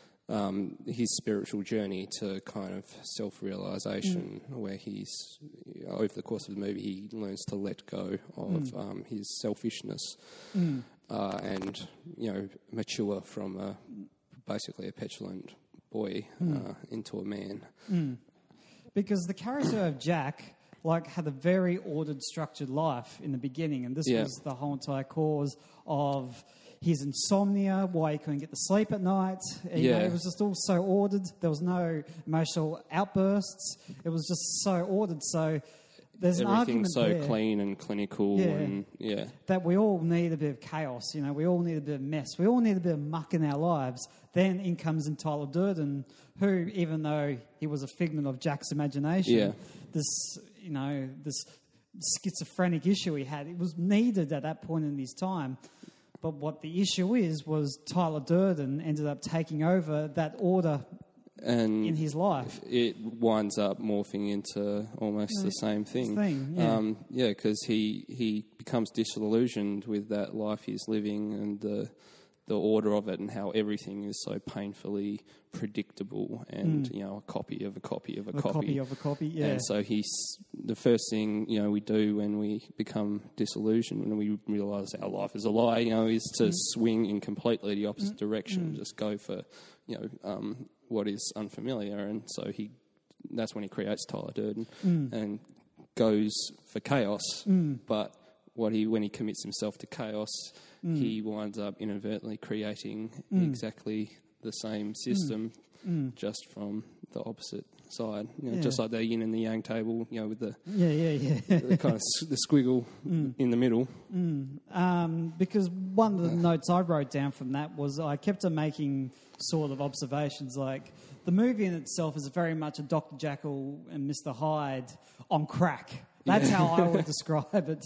Um, his spiritual journey to kind of self-realisation, Mm. where he's, over the course of the movie, he learns to let go of Mm. um, his selfishness Mm. uh, and, you know, mature from a, basically a petulant boy Mm. uh, into a man. Mm. Because the character of Jack, like, had a very ordered, structured life in the beginning, and this Yeah. was the whole entire cause of his insomnia, why he couldn't get to sleep at night. You Yeah. know, it was just all so ordered. There was no emotional outbursts. It was just so ordered. So there's an argument Everything's so there clean and clinical, Yeah. and yeah, that we all need a bit of chaos. You know, we all need a bit of mess. We all need a bit of muck in our lives. Then in comes in Tyler Durden, who, even though he was a figment of Jack's imagination, Yeah. this, you know, this schizophrenic issue he had, it was needed at that point in his time. But what the issue is was Tyler Durden ended up taking over that order and in his life. it winds up morphing into almost Yeah, the same thing. thing, yeah. Um, yeah, because he he becomes disillusioned with that life he's living and the the order of it, and how everything is so painfully predictable and Mm. you know, a copy of a copy of a, A copy of a copy, yeah. And so he's the first thing, you know, we do when we become disillusioned, when we realise our life is a lie, you know, is to Mm. swing in completely the opposite Mm. direction, Mm. just go for, you know, um, what is unfamiliar. And so he, that's when he creates Tyler Durden Mm. and goes for chaos. Mm. But what he, when he commits himself to chaos, Mm. he winds up inadvertently creating Mm. exactly the same system, Mm. just from the opposite side. You know, Yeah. just like the yin and the yang table, you know, with the Yeah, yeah, yeah. the kind of s- the squiggle Mm. in the middle. Mm. Um, because one of the notes I wrote down from that was I kept on making sort of observations like the movie in itself is very much a Doctor Jekyll and Mister Hyde on crack. That's Yeah. how I would describe it.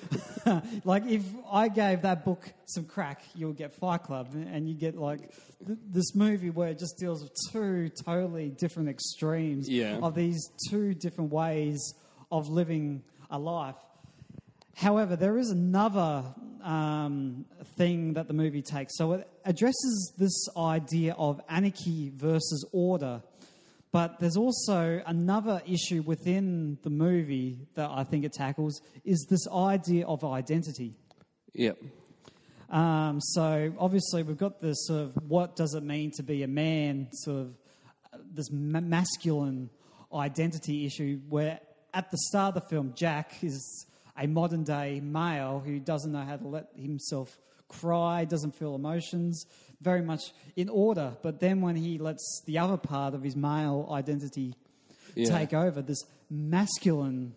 Like, if I gave that book some crack, you would get Fight Club, and you get, like, th- this movie where it just deals with two totally different extremes Yeah. of these two different ways of living a life. However, there is another um, thing that the movie takes. So it addresses this idea of anarchy versus order. But there's also another issue within the movie that I think it tackles, is this idea of identity. Yep. Um, so obviously we've got this sort of what does it mean to be a man sort of this ma- masculine identity issue where at the start of the film, Jack is a modern day male who doesn't know how to let himself cry, doesn't feel emotions, very much in order. But then when he lets the other part of his male identity yeah. take over, this masculine,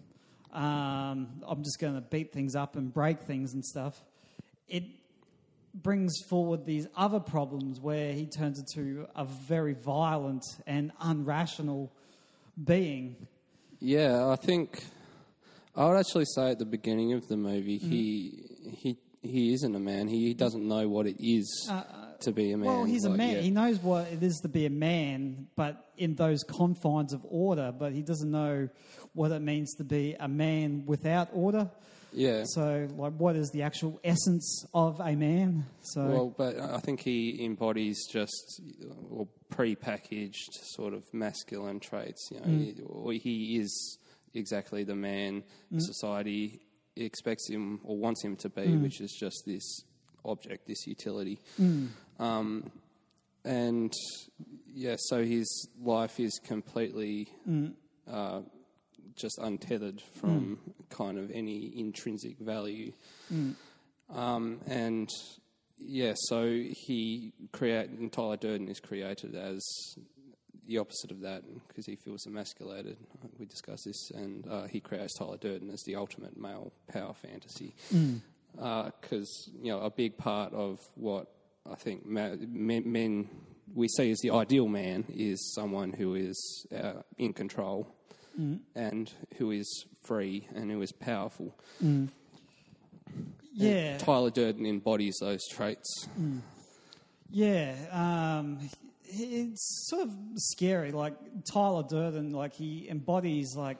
um, I'm just going to beat things up and break things and stuff, it brings forward these other problems where he turns into a very violent and unrational being. Yeah, I think I would actually say at the beginning of the movie, mm. he he he isn't a man. He doesn't know what it is uh, to be a man. Well, he's like, a man. Yeah. He knows what it is to be a man, but in those confines of order. But he doesn't know what it means to be a man without order. Yeah. So, like, what is the actual essence of a man? So, well, but I think he embodies just or pre-packaged sort of masculine traits. You know, mm. he, or he is exactly the man mm. society expects him or wants him to be, mm. which is just this object, this utility. Mm. Um, and yeah, so his life is completely. Mm. Uh, just untethered from mm. kind of any intrinsic value. Mm. Um, and, yeah, so he create and Tyler Durden is created as the opposite of that because he feels emasculated. We discussed this, and uh, he creates Tyler Durden as the ultimate male power fantasy. Because, mm. uh, you know, a big part of what I think ma- men, men we see as the ideal man is someone who is uh, in control. Mm. And who is free and who is powerful. Mm. Yeah. And Tyler Durden embodies those traits. Mm. Yeah. Um, it's sort of scary. Like, Tyler Durden, like, he embodies, like,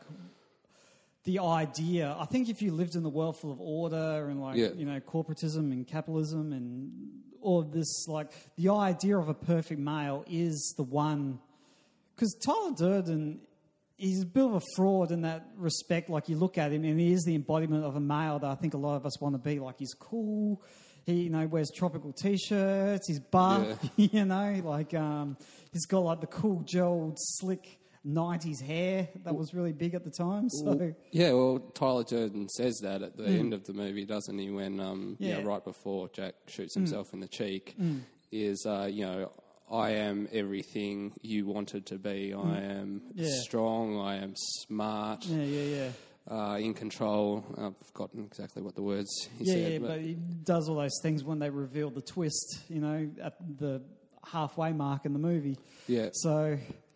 the idea. I think if you lived in a world full of order and, like, yeah. you know, corporatism and capitalism and all of this, like, the idea of a perfect male is the one. Because Tyler Durden, he's a bit of a fraud in that respect. Like, you look at him and he is the embodiment of a male that I think a lot of us want to be. Like, he's cool. He, you know, wears tropical T-shirts. He's buff, yeah. you know. Like, um, he's got, like, the cool, gelled, slick nineties hair that was really big at the time. So well, yeah, well, Tyler Durden says that at the mm. end of the movie, doesn't he? When, um, yeah. you know, right before Jack shoots himself mm. in the cheek, mm. is, uh, you know, I am everything you wanted to be. I am yeah. strong. I am smart. Yeah, yeah, yeah. Uh, in control. I've forgotten exactly what the words he yeah, said. Yeah, but, but he does all those things when they reveal the twist, you know, at the halfway mark in the movie. Yeah. So,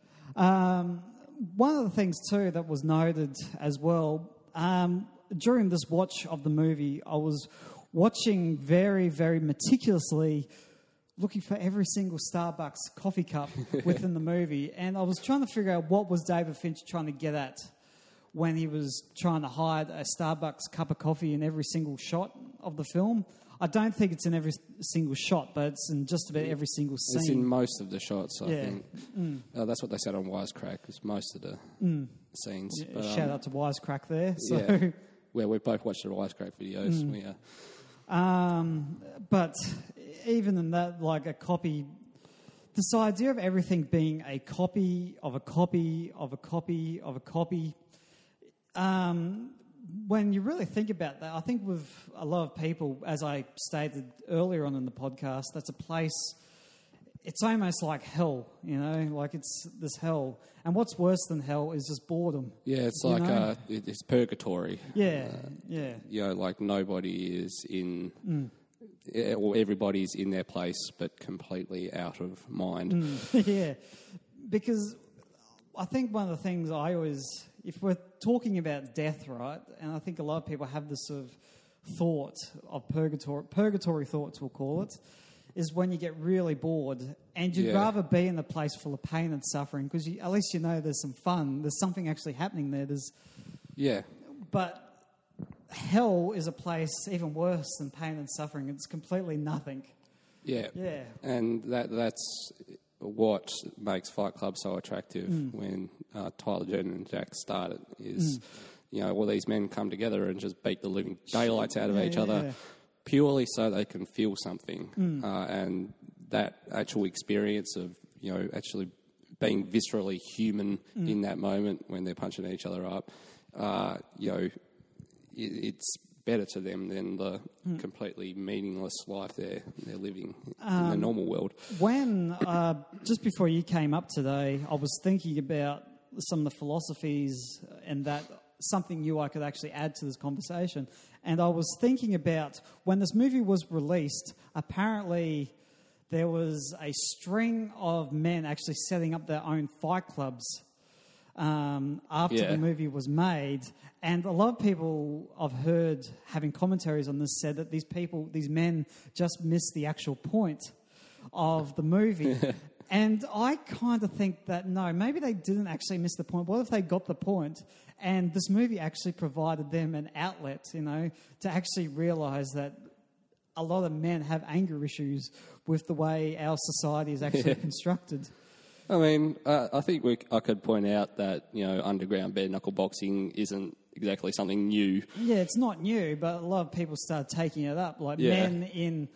um, one of the things, too, that was noted as well, um, during this watch of the movie, I was watching very, very meticulously, looking for every single Starbucks coffee cup within the movie. And I was trying to figure out what was David Fincher trying to get at when he was trying to hide a Starbucks cup of coffee in every single shot of the film. I don't think it's in every single shot, but it's in just about every single scene. It's in most of the shots, I yeah. think. Mm. Uh, that's what they said on Wisecrack, is most of the mm. scenes. Yeah, but, shout um, out to Wisecrack there. So. Yeah, where we both watched the Wisecrack videos. Mm. We, uh, Um, but even in that, like a copy, this idea of everything being a copy of a copy of a copy of a copy, um, when you really think about that, I think with a lot of people, as I stated earlier on in the podcast, that's a place, it's almost like hell, you know, like it's this hell. And what's worse than hell is just boredom. Yeah, it's like uh, it, it's purgatory. Yeah, uh, yeah. You know, like nobody is in, mm. or everybody's in their place, but completely out of mind. Mm. yeah, because I think one of the things I always, if we're talking about death, right, and I think a lot of people have this sort of thought of purgatory, purgatory thoughts we'll call it, is when you get really bored and you'd yeah. rather be in a place full of pain and suffering because at least you know there's some fun, there's something actually happening there. There's, yeah. But hell is a place even worse than pain and suffering. It's completely nothing. Yeah. Yeah. And that that's what makes Fight Club so attractive mm. when uh, Tyler Durden and Jack started is, mm. you know, all these men come together and just beat the living daylights out of yeah, each yeah, other. Yeah. Purely so they can feel something, mm. uh, and that actual experience of, you know, actually being viscerally human mm. in that moment when they're punching each other up, uh, you know, it, it's better to them than the mm. completely meaningless life they're they're living um, in the normal world. When uh, just before you came up today, I was thinking about some of the philosophies and that something new I could actually add to this conversation. And I was thinking about when this movie was released, apparently there was a string of men actually setting up their own fight clubs um, after yeah. the movie was made. And a lot of people I've heard having commentaries on this said that these people, these men just missed the actual point of the movie. And I kind of think that, no, maybe they didn't actually miss the point. What if they got the point and this movie actually provided them an outlet, you know, to actually realise that a lot of men have anger issues with the way our society is actually yeah. constructed. I mean, uh, I think we, I could point out that, you know, underground bare-knuckle boxing isn't exactly something new. Yeah, it's not new, but a lot of people started taking it up, like yeah. men in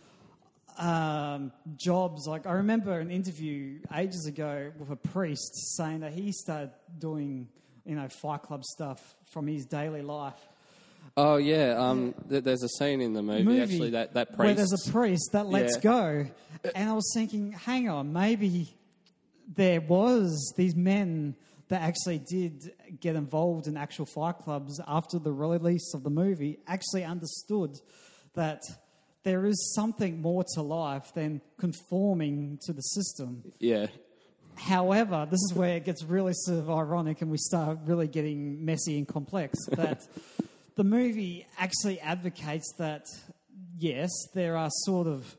um, jobs. Like I remember an interview ages ago with a priest saying that he started doing, you know, fight club stuff from his daily life. Oh, yeah. Um, th- there's a scene in the movie, movie, actually, that, that priest... where there's a priest that lets yeah. go. And I was thinking, hang on, maybe there was these men that actually did get involved in actual fight clubs after the release of the movie actually understood that there is something more to life than conforming to the system. Yeah. However, this is where it gets really sort of ironic and we start really getting messy and complex, that the movie actually advocates that, yes, there are sort of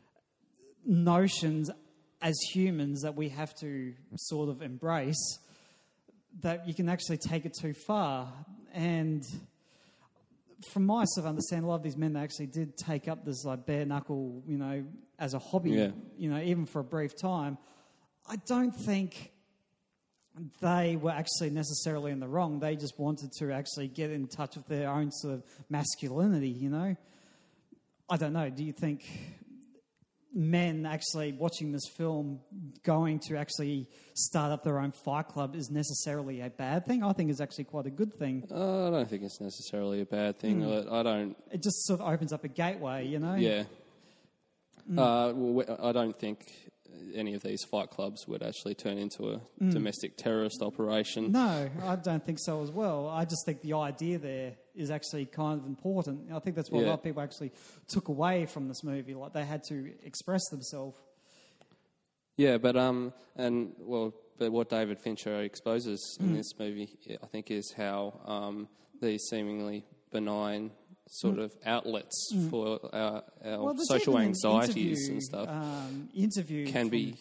notions as humans that we have to sort of embrace, that you can actually take it too far. And from my sort of understanding, a lot of these men that actually did take up this like bare knuckle, you know, as a hobby, yeah. you know, even for a brief time, I don't think they were actually necessarily in the wrong. They just wanted to actually get in touch with their own sort of masculinity, you know. I don't know. Do you think men actually watching this film going to actually start up their own fight club is necessarily a bad thing? I think it's actually quite a good thing. Uh, I don't think it's necessarily a bad thing. Mm. I don't... It just sort of opens up a gateway, you know? Yeah. Mm. Uh, well, I don't think any of these fight clubs would actually turn into a mm. domestic terrorist operation. No, I don't think so as well. I just think the idea there is actually kind of important. I think that's what yeah. a lot of people actually took away from this movie. Like they had to express themselves. Yeah, but um, and well, but what David Fincher exposes mm. in this movie, I think, is how um, these seemingly benign sort mm. of outlets mm. for our, our well, social anxieties and stuff um, interview can be.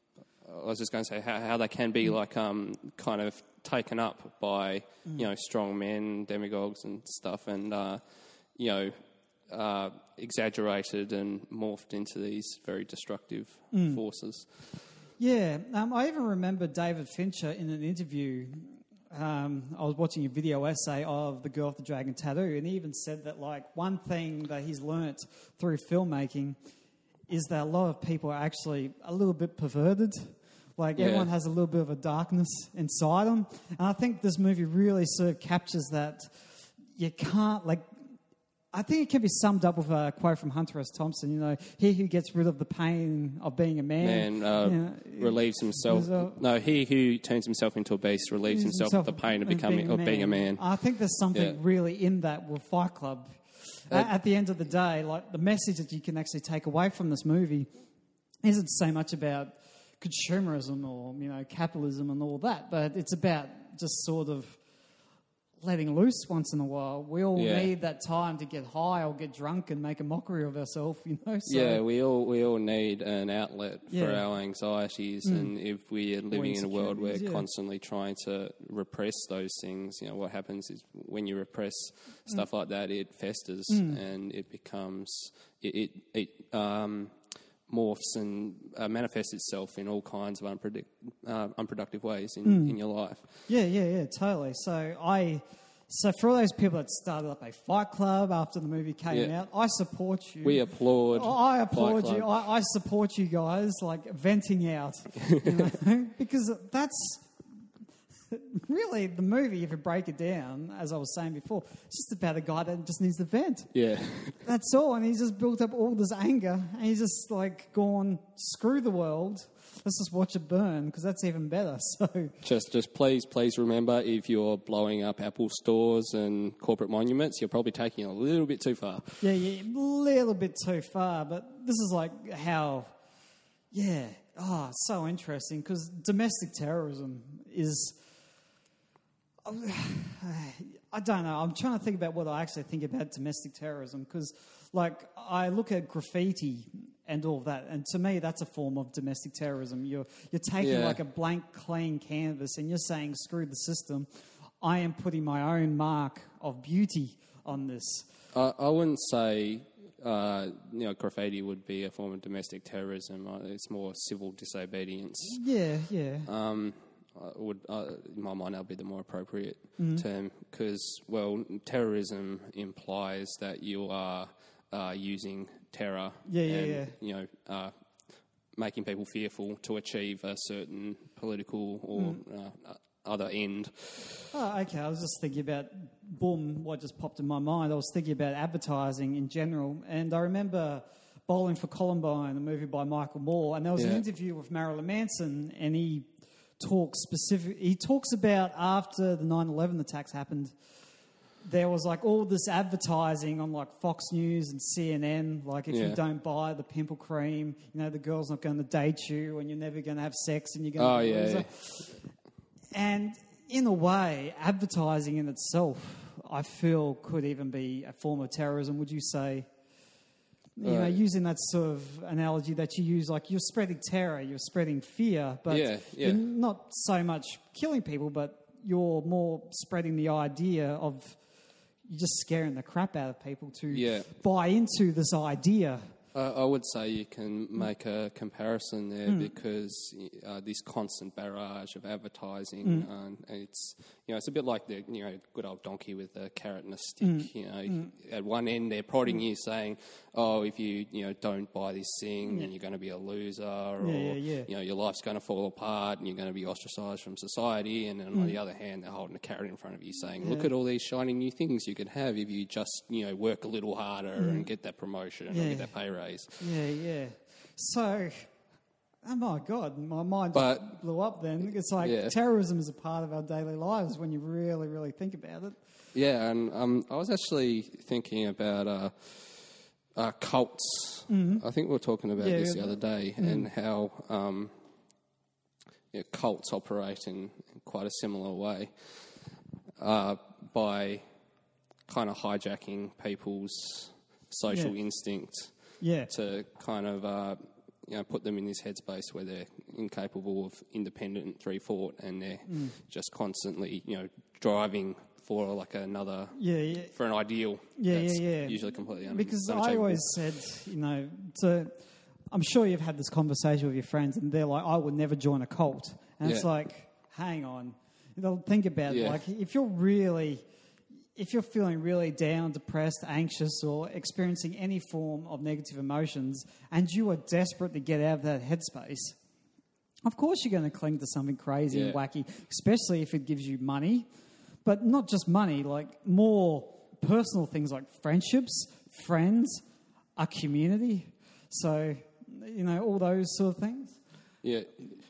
I was just going to say how, how they can be mm. like um, kind of taken up by mm. you know strong men, demagogues and stuff, and uh, you know uh, exaggerated and morphed into these very destructive mm. forces. Yeah, um, I even remember David Fincher in an interview. Um, I was watching a video essay of The Girl with the Dragon Tattoo, and he even said that like one thing that he's learnt through filmmaking is that a lot of people are actually a little bit perverted. Like yeah. everyone has a little bit of a darkness inside them, and I think this movie really sort of captures that. You can't like. I think it can be summed up with a quote from Hunter S. Thompson. You know, he who gets rid of the pain of being a man, man uh, you know, relieves himself. A, no, he who turns himself into a beast relieves himself, himself of the pain of becoming being of being a man. I think there's something yeah. really in that with Fight Club. Uh, at, at the end of the day, like the message that you can actually take away from this movie isn't so much about consumerism or you know capitalism and all that, but it's about just sort of letting loose once in a while. We all yeah. need that time to get high or get drunk and make a mockery of ourselves, you know. So, yeah, we all we all need an outlet yeah. for our anxieties, mm. and if we are living in a world where yeah. constantly trying to repress those things, you know, what happens is when you repress mm. stuff like that, it festers mm. and it becomes it it, it um. morphs and uh, manifests itself in all kinds of unpredict- uh, unproductive ways in, mm. in your life. Yeah, yeah, yeah, totally. So I So for all those people that started up a Fight Club after the movie came Yeah. out, I support you. We applaud. I applaud Fight you. Club. I, I support you guys, like venting out, you know? Because that's really the movie. If you break it down, as I was saying before, it's just about a guy that just needs to vent. Yeah. That's all, and he's just built up all this anger, and he's just like gone, screw the world. Let's just watch it burn, because that's even better. So Just, just please, please remember, if you're blowing up Apple stores and corporate monuments, you're probably taking it a little bit too far. yeah, yeah, a little bit too far, but this is like how, yeah, oh, it's so interesting, because domestic terrorism is, I don't know, I'm trying to think about what I actually think about domestic terrorism, because, like, I look at graffiti and all of that, and to me, that's a form of domestic terrorism. You're you're taking Yeah. like a blank, clean canvas, and you're saying, screw the system. I am putting my own mark of beauty on this. I, I wouldn't say, uh, you know, graffiti would be a form of domestic terrorism. Uh, It's more civil disobedience. Yeah, yeah. Um, I would, uh, in my mind, that would be the more appropriate Mm-hmm. term, because, well, terrorism implies that you are uh, using terror Yeah, yeah, and, yeah. you know, uh, making people fearful to achieve a certain political or Mm. uh, other end. Oh, okay. I was just thinking about, boom, what just popped in my mind. I was thinking about advertising in general. And I remember Bowling for Columbine, a movie by Michael Moore, and there was an Yeah. interview with Marilyn Manson, and he talks specific. He talks about after the nine eleven attacks happened, there was like all this advertising on like Fox News and C N N, like if Yeah. you don't buy the pimple cream, you know, the girl's not going to date you and you're never going to have sex and you're going to Oh, be a yeah, loser. yeah. And in a way, advertising in itself, I feel, could even be a form of terrorism. Would you say? You know, Uh, using that sort of analogy that you use, like you're spreading terror, you're spreading fear, but Yeah, yeah. you're not so much killing people, but you're more spreading the idea of you're just scaring the crap out of people to Yeah. buy into this idea. Uh, I would say you can make a comparison there Mm. because uh, this constant barrage of advertising, Mm. um, it's you know it's a bit like the you know good old donkey with a carrot and a stick. Mm. You know, Mm. at one end they're prodding you, saying, "Oh, if you you know don't buy this thing, then you're going to be a loser, or yeah, yeah. you know your life's going to fall apart, and you're going to be ostracised from society." And then on Mm. the other hand, they're holding a carrot in front of you, saying, Yeah. "Look at all these shiny new things you could have if you just you know work a little harder Mm. and get that promotion or Yeah. get that pay raise." Yeah, yeah. So, oh my God, my mind just But- blew up then. It's like Yeah. terrorism is a part of our daily lives when you really, really think about it. Yeah, and um, I was actually thinking about uh, uh, cults. Mhm. I think we were talking about Yeah, this the yeah. other day, Mm. and how um, yeah, cults operate in quite a similar way uh, by kind of hijacking people's social Yeah. instinct Yeah. to kind of uh, you know put them in this headspace where they're incapable of independent three thought, and they're Mm. just constantly you know driving for like another Yeah, yeah. for an ideal Yeah, that's yeah, yeah. usually completely un- Because I unachievable. always said, you know, to, I'm sure you've had this conversation with your friends, and they're like, "I would never join a cult," and it's Yeah. like, hang on, they'll think about it. Yeah. Like, if you're really, if you're feeling really down, depressed, anxious, or experiencing any form of negative emotions, and you are desperate to get out of that headspace, of course you're going to cling to something crazy and Yeah. wacky, especially if it gives you money. But not just money, like more personal things like friendships, friends, a community. So, you know, all those sort of things. Yeah.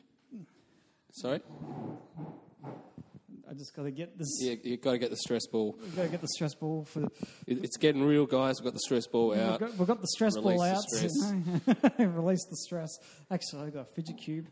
Sorry? I just got to get this. Yeah, you've got to get the stress ball. We've got to get the stress ball for. It- It's getting real, guys. We've got the stress ball We've out. got, we've got the stress Release ball the out. stress. you know. Release the stress. Actually, I've got a fidget cube.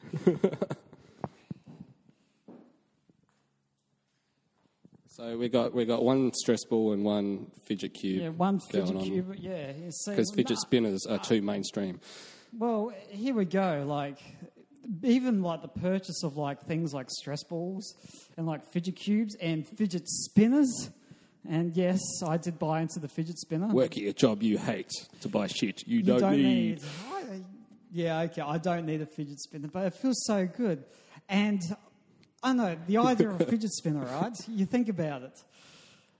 So we got we got one stress ball and one fidget cube. Yeah, one going fidget on. cube. Yeah, you see, Because fidget nah. spinners are too mainstream. Well, here we go. Like, even like the purchase of like things like stress balls and like fidget cubes and fidget spinners. And yes, I did buy into the fidget spinner. Working a job you hate to buy shit you, You don't, don't need. need. I, yeah, okay. I don't need a fidget spinner, but it feels so good. And I know the idea of a fidget spinner, right? You think about it.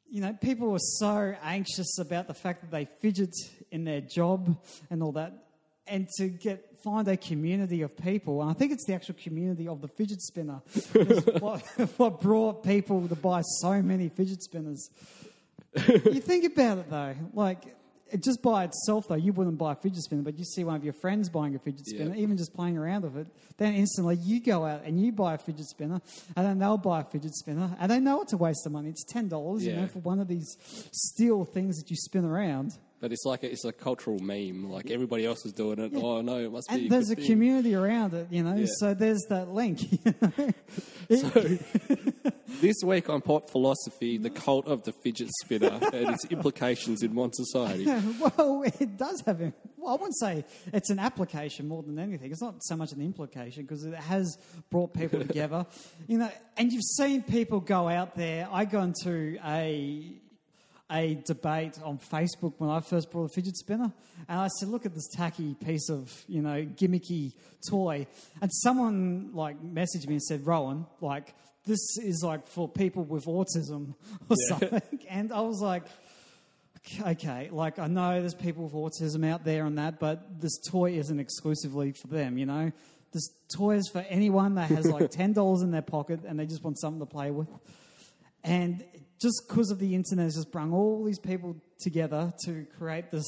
you know, people are so anxious about the fact that they fidget in their job and all that, and to get find a community of people, and I think it's the actual community of the fidget spinner is what, what brought people to buy so many fidget spinners. You think about it though, like it just by itself though, you wouldn't buy a fidget spinner, but you see one of your friends buying a fidget spinner, Yeah. even just playing around with it, then instantly you go out and you buy a fidget spinner, and then they'll buy a fidget spinner, and they know it's a waste of money. It's ten dollars, Yeah. you know, for one of these steel things that you spin around. But it's like a, it's a cultural meme. Like everybody else is doing it. Yeah. Oh no, it must be. And a there's good a thing. community around it, you know, Yeah. so there's that link. You know? It- This week on Pop Philosophy, the cult of the fidget spinner and its implications in modern society. Yeah, well, it does have. A, well, I wouldn't say it's an application more than anything. It's not so much an implication because it has brought people together, you know. And you've seen people go out there. I got into a a debate on Facebook when I first brought a fidget spinner, and I said, "Look at this tacky piece of, you know, gimmicky toy." And someone like messaged me and said, "Rowan, like this is like for people with autism or Yeah. something." And I was like, okay, like I know there's people with autism out there and that, but this toy isn't exclusively for them, you know? This toy is for anyone that has like ten dollars in their pocket and they just want something to play with. And just because of the internet has just brought all these people together to create this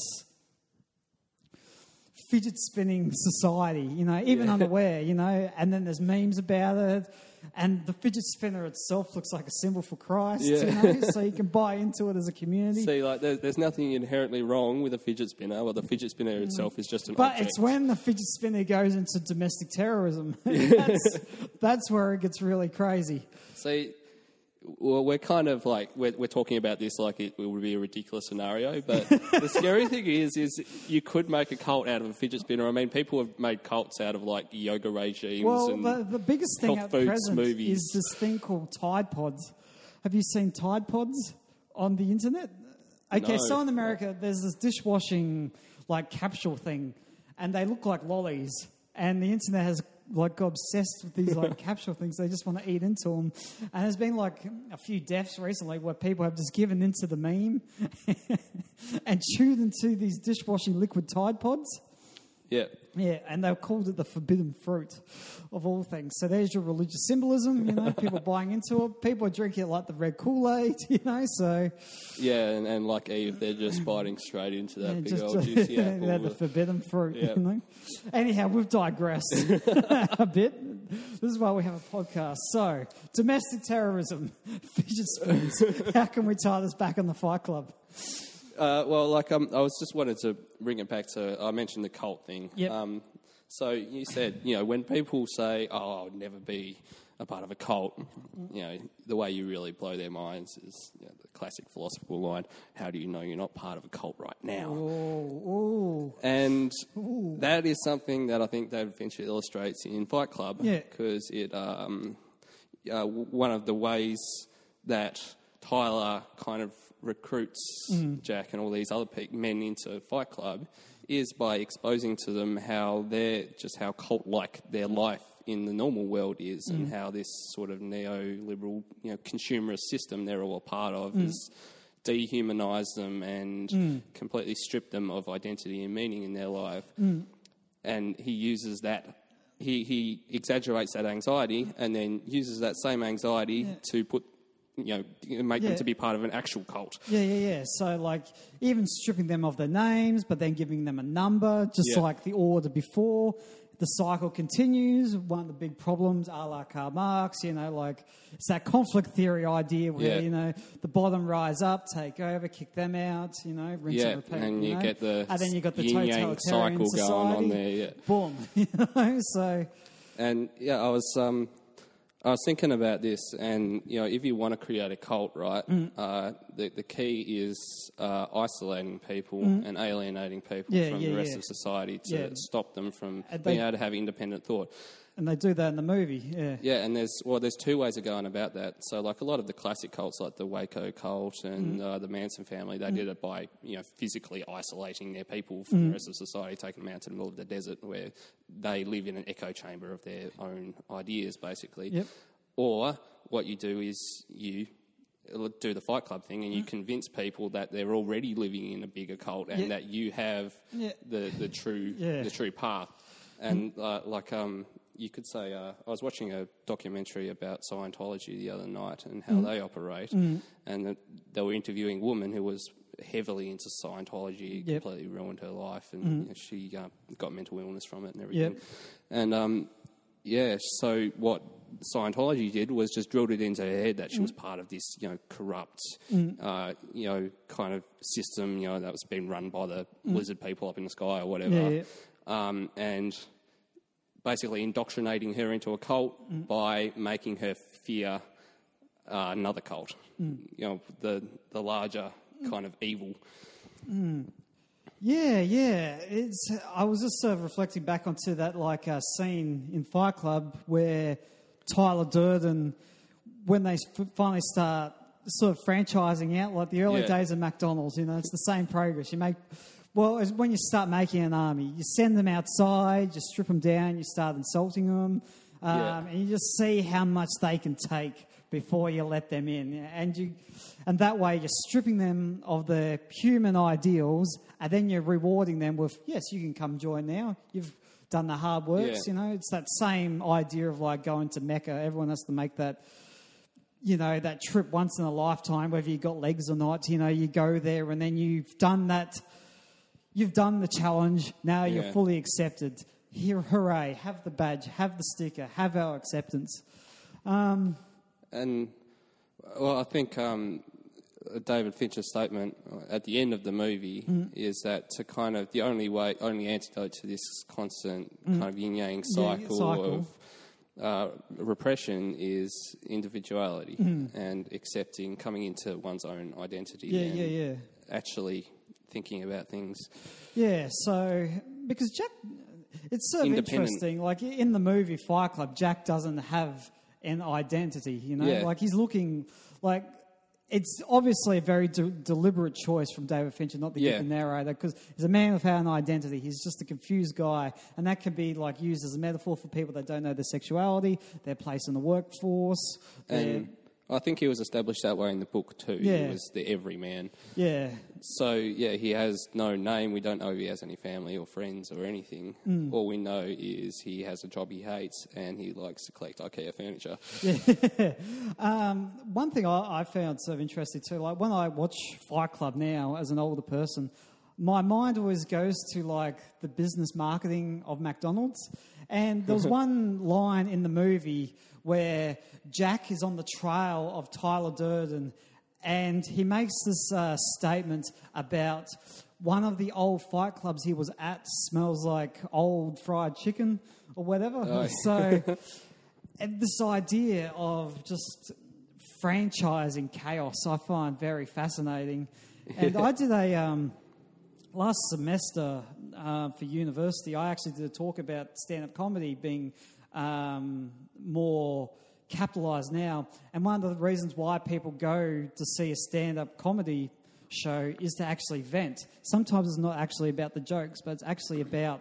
fidget spinning society, you know, even Yeah. unaware, you know, and then there's memes about it. And the fidget spinner itself looks like a symbol for Christ, Yeah. you know, so you can buy into it as a community. See, like there, there's nothing inherently wrong with a fidget spinner. Well, the fidget spinner itself is just an But object. it's when the fidget spinner goes into domestic terrorism. that's, that's where it gets really crazy. See, well, we're kind of like we're, we're talking about this like it would be a ridiculous scenario, but the scary thing is, is you could make a cult out of a fidget spinner. I mean, people have made cults out of like yoga regimes Well, and the, the biggest thing health at foods present movies. is this thing called Tide Pods. Have you seen Tide Pods on the internet? Okay, No. so in America, there's this dishwashing like capsule thing, and they look like lollies. And the internet has like got obsessed with these like capsule things. They just want to eat into them. And there's been like a few deaths recently where people have just given into the meme and chewed into these dishwashing liquid Tide Pods. Yeah. Yeah, and they've called it the forbidden fruit of all things. So there's your religious symbolism, you know, people buying into it. People are drinking it like the red Kool-Aid, you know, so... Yeah, and, and like Eve, they're just biting straight into that yeah, big just, old juicy they're apple. the forbidden fruit, Yeah. you know. Anyhow, we've digressed a bit. This is why we have a podcast. So, domestic terrorism, fidget spinners. How can we tie this back on the Fight Club? Uh, well, like um, I was just wanted to bring it back to, I mentioned the cult thing. Yep. Um, so you said, you know, when people say, oh, I'll never be a part of a cult, you know, the way you really blow their minds is, you know, the classic philosophical line, how do you know you're not part of a cult right now? Oh, ooh. And that is something that I think David Fincher illustrates in Fight Club. Yeah. Because it, um, uh, w- one of the ways that Tyler kind of recruits Mm. Jack and all these other pe- men into Fight Club is by exposing to them how they're just how cult-like their life in the normal world is, Mm. and how this sort of neoliberal, you know, consumerist system they're all a part of Mm. has dehumanised them and Mm. completely stripped them of identity and meaning in their life. Mm. And he uses that. He he exaggerates that anxiety and then uses that same anxiety Yeah. to put, you know, make Yeah. them to be part of an actual cult. Yeah, yeah, yeah. So, like, even stripping them of their names, but then giving them a number, just Yeah. like the order before. The cycle continues. One of the big problems, a la Karl Marx, you know, like, it's that conflict theory idea where, Yeah. you know, the bottom rise up, take over, kick them out, you know, rinse Yeah, and repeat. and you know? get the and then you got the yin-yang totalitarian cycle society. going on there, yeah. Boom. You know, so... And yeah, I was um, I was thinking about this, and you know, if you want to create a cult, right, Mm. uh, the the key is uh, isolating people Mm. and alienating people Yeah, from yeah, the rest yeah. of society to Yeah. stop them from And being they- able to have independent thought. And they do that in the movie, yeah. Yeah, and there's well, there's two ways of going about that. So, like a lot of the classic cults, like the Waco cult and Mm. uh, the Manson family, they Mm. did it by you know physically isolating their people from Mm. the rest of society, taking them out to the middle of the desert where they live in an echo chamber of their own ideas, basically. Yep. Or what you do is you do the Fight Club thing, and you convince people that they're already living in a bigger cult, and Yeah. that you have Yeah. the the true Yeah. the true path. And uh, like um, you could say, uh, I was watching a documentary about Scientology the other night and how Mm. they operate, Mm. and that they were interviewing a woman who was heavily into Scientology, Yep. completely ruined her life, and Mm. you know, she uh, got mental illness from it and everything. Yep. And um, yeah, so what Scientology did was just drilled it into her head that she was part of this, you know, corrupt, Mm. uh, you know, kind of system, you know, that was being run by the Mm. lizard people up in the sky or whatever. Yeah, yeah. Um, and basically indoctrinating her into a cult Mm. by making her fear uh, another cult, Mm. you know, the the larger kind of evil. Mm. Yeah, yeah. It's. I was just sort of reflecting back onto that like uh, scene in Fight Club where Tyler Durden, when they f- finally start sort of franchising out, like the early Yeah. days of McDonald's, you know, it's the same progress. You make, well, it's when you start making an army, you send them outside, you strip them down, you start insulting them, um, Yeah. and you just see how much they can take before you let them in, and you, and that way you're stripping them of their human ideals, and then you're rewarding them with, yes, you can come join now. You've done the hard works, Yeah. you know. It's that same idea of like going to Mecca. Everyone has to make that, you know, that trip once in a lifetime, whether you've got legs or not. You know, you go there and then you've done that. You've done the challenge. Now you're Yeah. fully accepted. Here, hooray! Have the badge. Have the sticker. Have our acceptance. Um, And, well, I think um, David Fincher's statement at the end of the movie Mm. is that to kind of the only way, only antidote to this constant Mm. kind of yin-yang Yeah, cycle, cycle. of uh, repression is individuality Mm. and accepting, coming into one's own identity Yeah, and yeah, yeah. actually thinking about things. Yeah, so because Jack, it's sort of Independent. interesting. Like in the movie Fight Club, Jack doesn't have an identity. You know, Yeah. like he's looking like it's obviously a very de- deliberate choice from David Fincher not to Yeah. get the narrator because he's a man without an identity. He's just a confused guy, and that can be like used as a metaphor for people that don't know their sexuality, their place in the workforce. their- And I think he was established that way in the book too. Yeah. He was the everyman. yeah, So, yeah, he has no name. We don't know if he has any family or friends or anything. Mm. All we know is he has a job he hates and he likes to collect IKEA furniture. Yeah. um, one thing I, I found sort of interesting too, like when I watch Fight Club now as an older person, my mind always goes to like the business marketing of McDonald's. And there was one line in the movie where Jack is on the trail of Tyler Durden, and he makes this uh, statement about one of the old Fight Clubs he was at smells like old fried chicken or whatever. Oh. So and this idea of just franchising chaos I find very fascinating. And I did a... Um, last semester uh, for university, I actually did a talk about stand-up comedy being um, more capitalised now. And one of the reasons why people go to see a stand-up comedy show is to actually vent. Sometimes it's not actually about the jokes, but it's actually about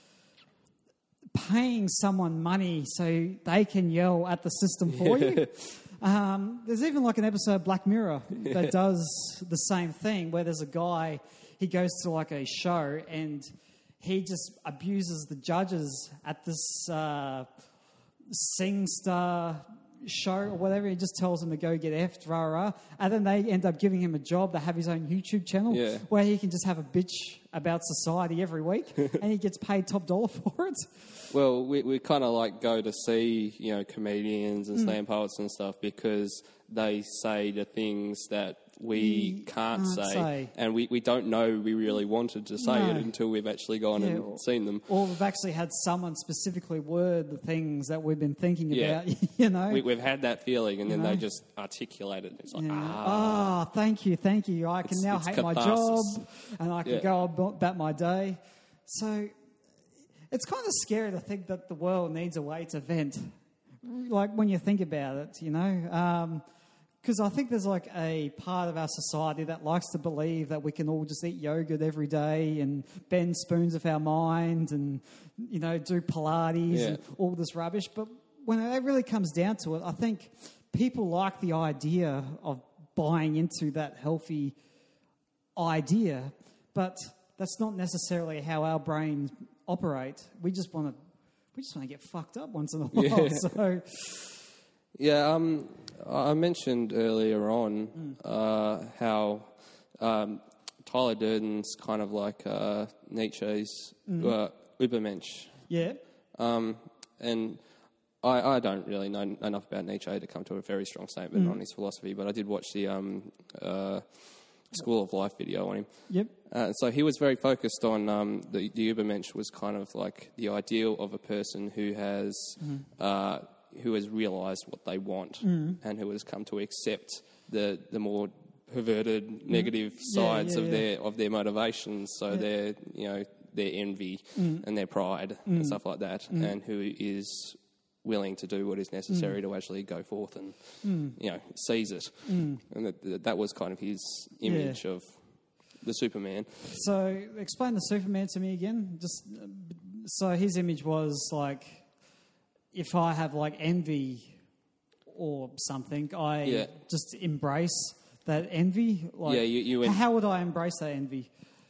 paying someone money so they can yell at the system for you. Um, there's even like an episode of Black Mirror that does the same thing, where there's a guy, he goes to like a show and he just abuses the judges at this uh, Sing Star show or whatever. He just tells them to go get effed, rah, rah. And then they end up giving him a job to have his own YouTube channel Yeah. where he can just have a bitch about society every week and he gets paid top dollar for it. Well, we, we kind of like go to see, you know, comedians and Mm. stand poets and stuff because they say the things that we can't, can't say, say. and we, we don't know we really wanted to say No. it until we've actually gone Yeah, and or- seen them. Or we've actually had someone specifically word the things that we've been thinking Yeah. about, you know. We, we've had that feeling, and You then know? they just articulate it. It's like, Yeah. ah. Ah, thank you, thank you. I can It's- now it's hate my catharsis. job and I can Yeah. go ab- about my day. So it's kind of scary to think that the world needs a way to vent. Like when you think about it, you know. Because I think there's like a part of our society that likes to believe that we can all just eat yogurt every day and bend spoons with our mind and, you know, do Pilates Yeah. and all this rubbish. But when it really comes down to it, I think people like the idea of buying into that healthy idea, but that's not necessarily how our brains operate. We just want to, we just want to get fucked up once in a while. Yeah. So, yeah, um, I mentioned earlier on Mm. uh, how um, Tyler Durden's kind of like uh, Nietzsche's Mm. uh, Übermensch. yeah, Um, and I, I don't really know enough about Nietzsche to come to a very strong statement Mm. on his philosophy, but I did watch the um, uh, School of Life video on him. yep, Uh, so he was very focused on um, the, the Übermensch was kind of like the ideal of a person who has Mm. uh, who has realised what they want Mm. and who has come to accept the the more perverted, negative Mm. Yeah, sides yeah, of yeah. their of their motivations. So Yeah. their you know their envy Mm. and their pride Mm. and stuff like that, Mm. and who is willing to do what is necessary to actually go forth and Mm. you know seize it. Mm. And that, that was kind of his image of the Superman. So, explain the Superman to me again. Just uh, so his image was like, if I have like envy or something, I Yeah. just embrace that envy. Like, Yeah, you- you en- how would I embrace that envy?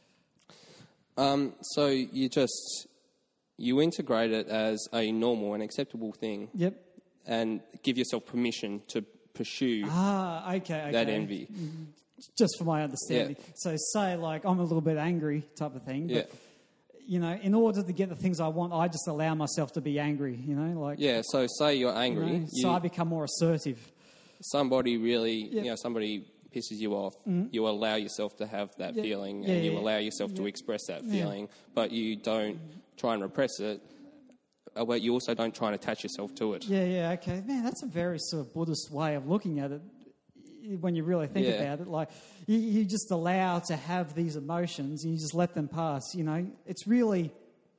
Um, so you just you integrate it as a normal and acceptable thing, Yep. and give yourself permission to pursue Ah, okay, okay. that envy. Just for my understanding. So, say like I'm a little bit angry, type of thing. But, Yeah. you know, in order to get the things I want, I just allow myself to be angry. You know, like Yeah. So say you're you angry, know, you, so I become more assertive. somebody really, Yep. you know, somebody pisses you off. Mhm. You allow yourself to have that Yeah. feeling, Yeah, and you yeah, allow yourself to yeah. express that Yeah. feeling, but you don't try and repress it. uh, But you also don't try and attach yourself to it. Yeah, yeah, okay. Man, that's a very sort of Buddhist way of looking at it when you really think Yeah. about it. Like, you, you just allow to have these emotions and you just let them pass, you know. It's really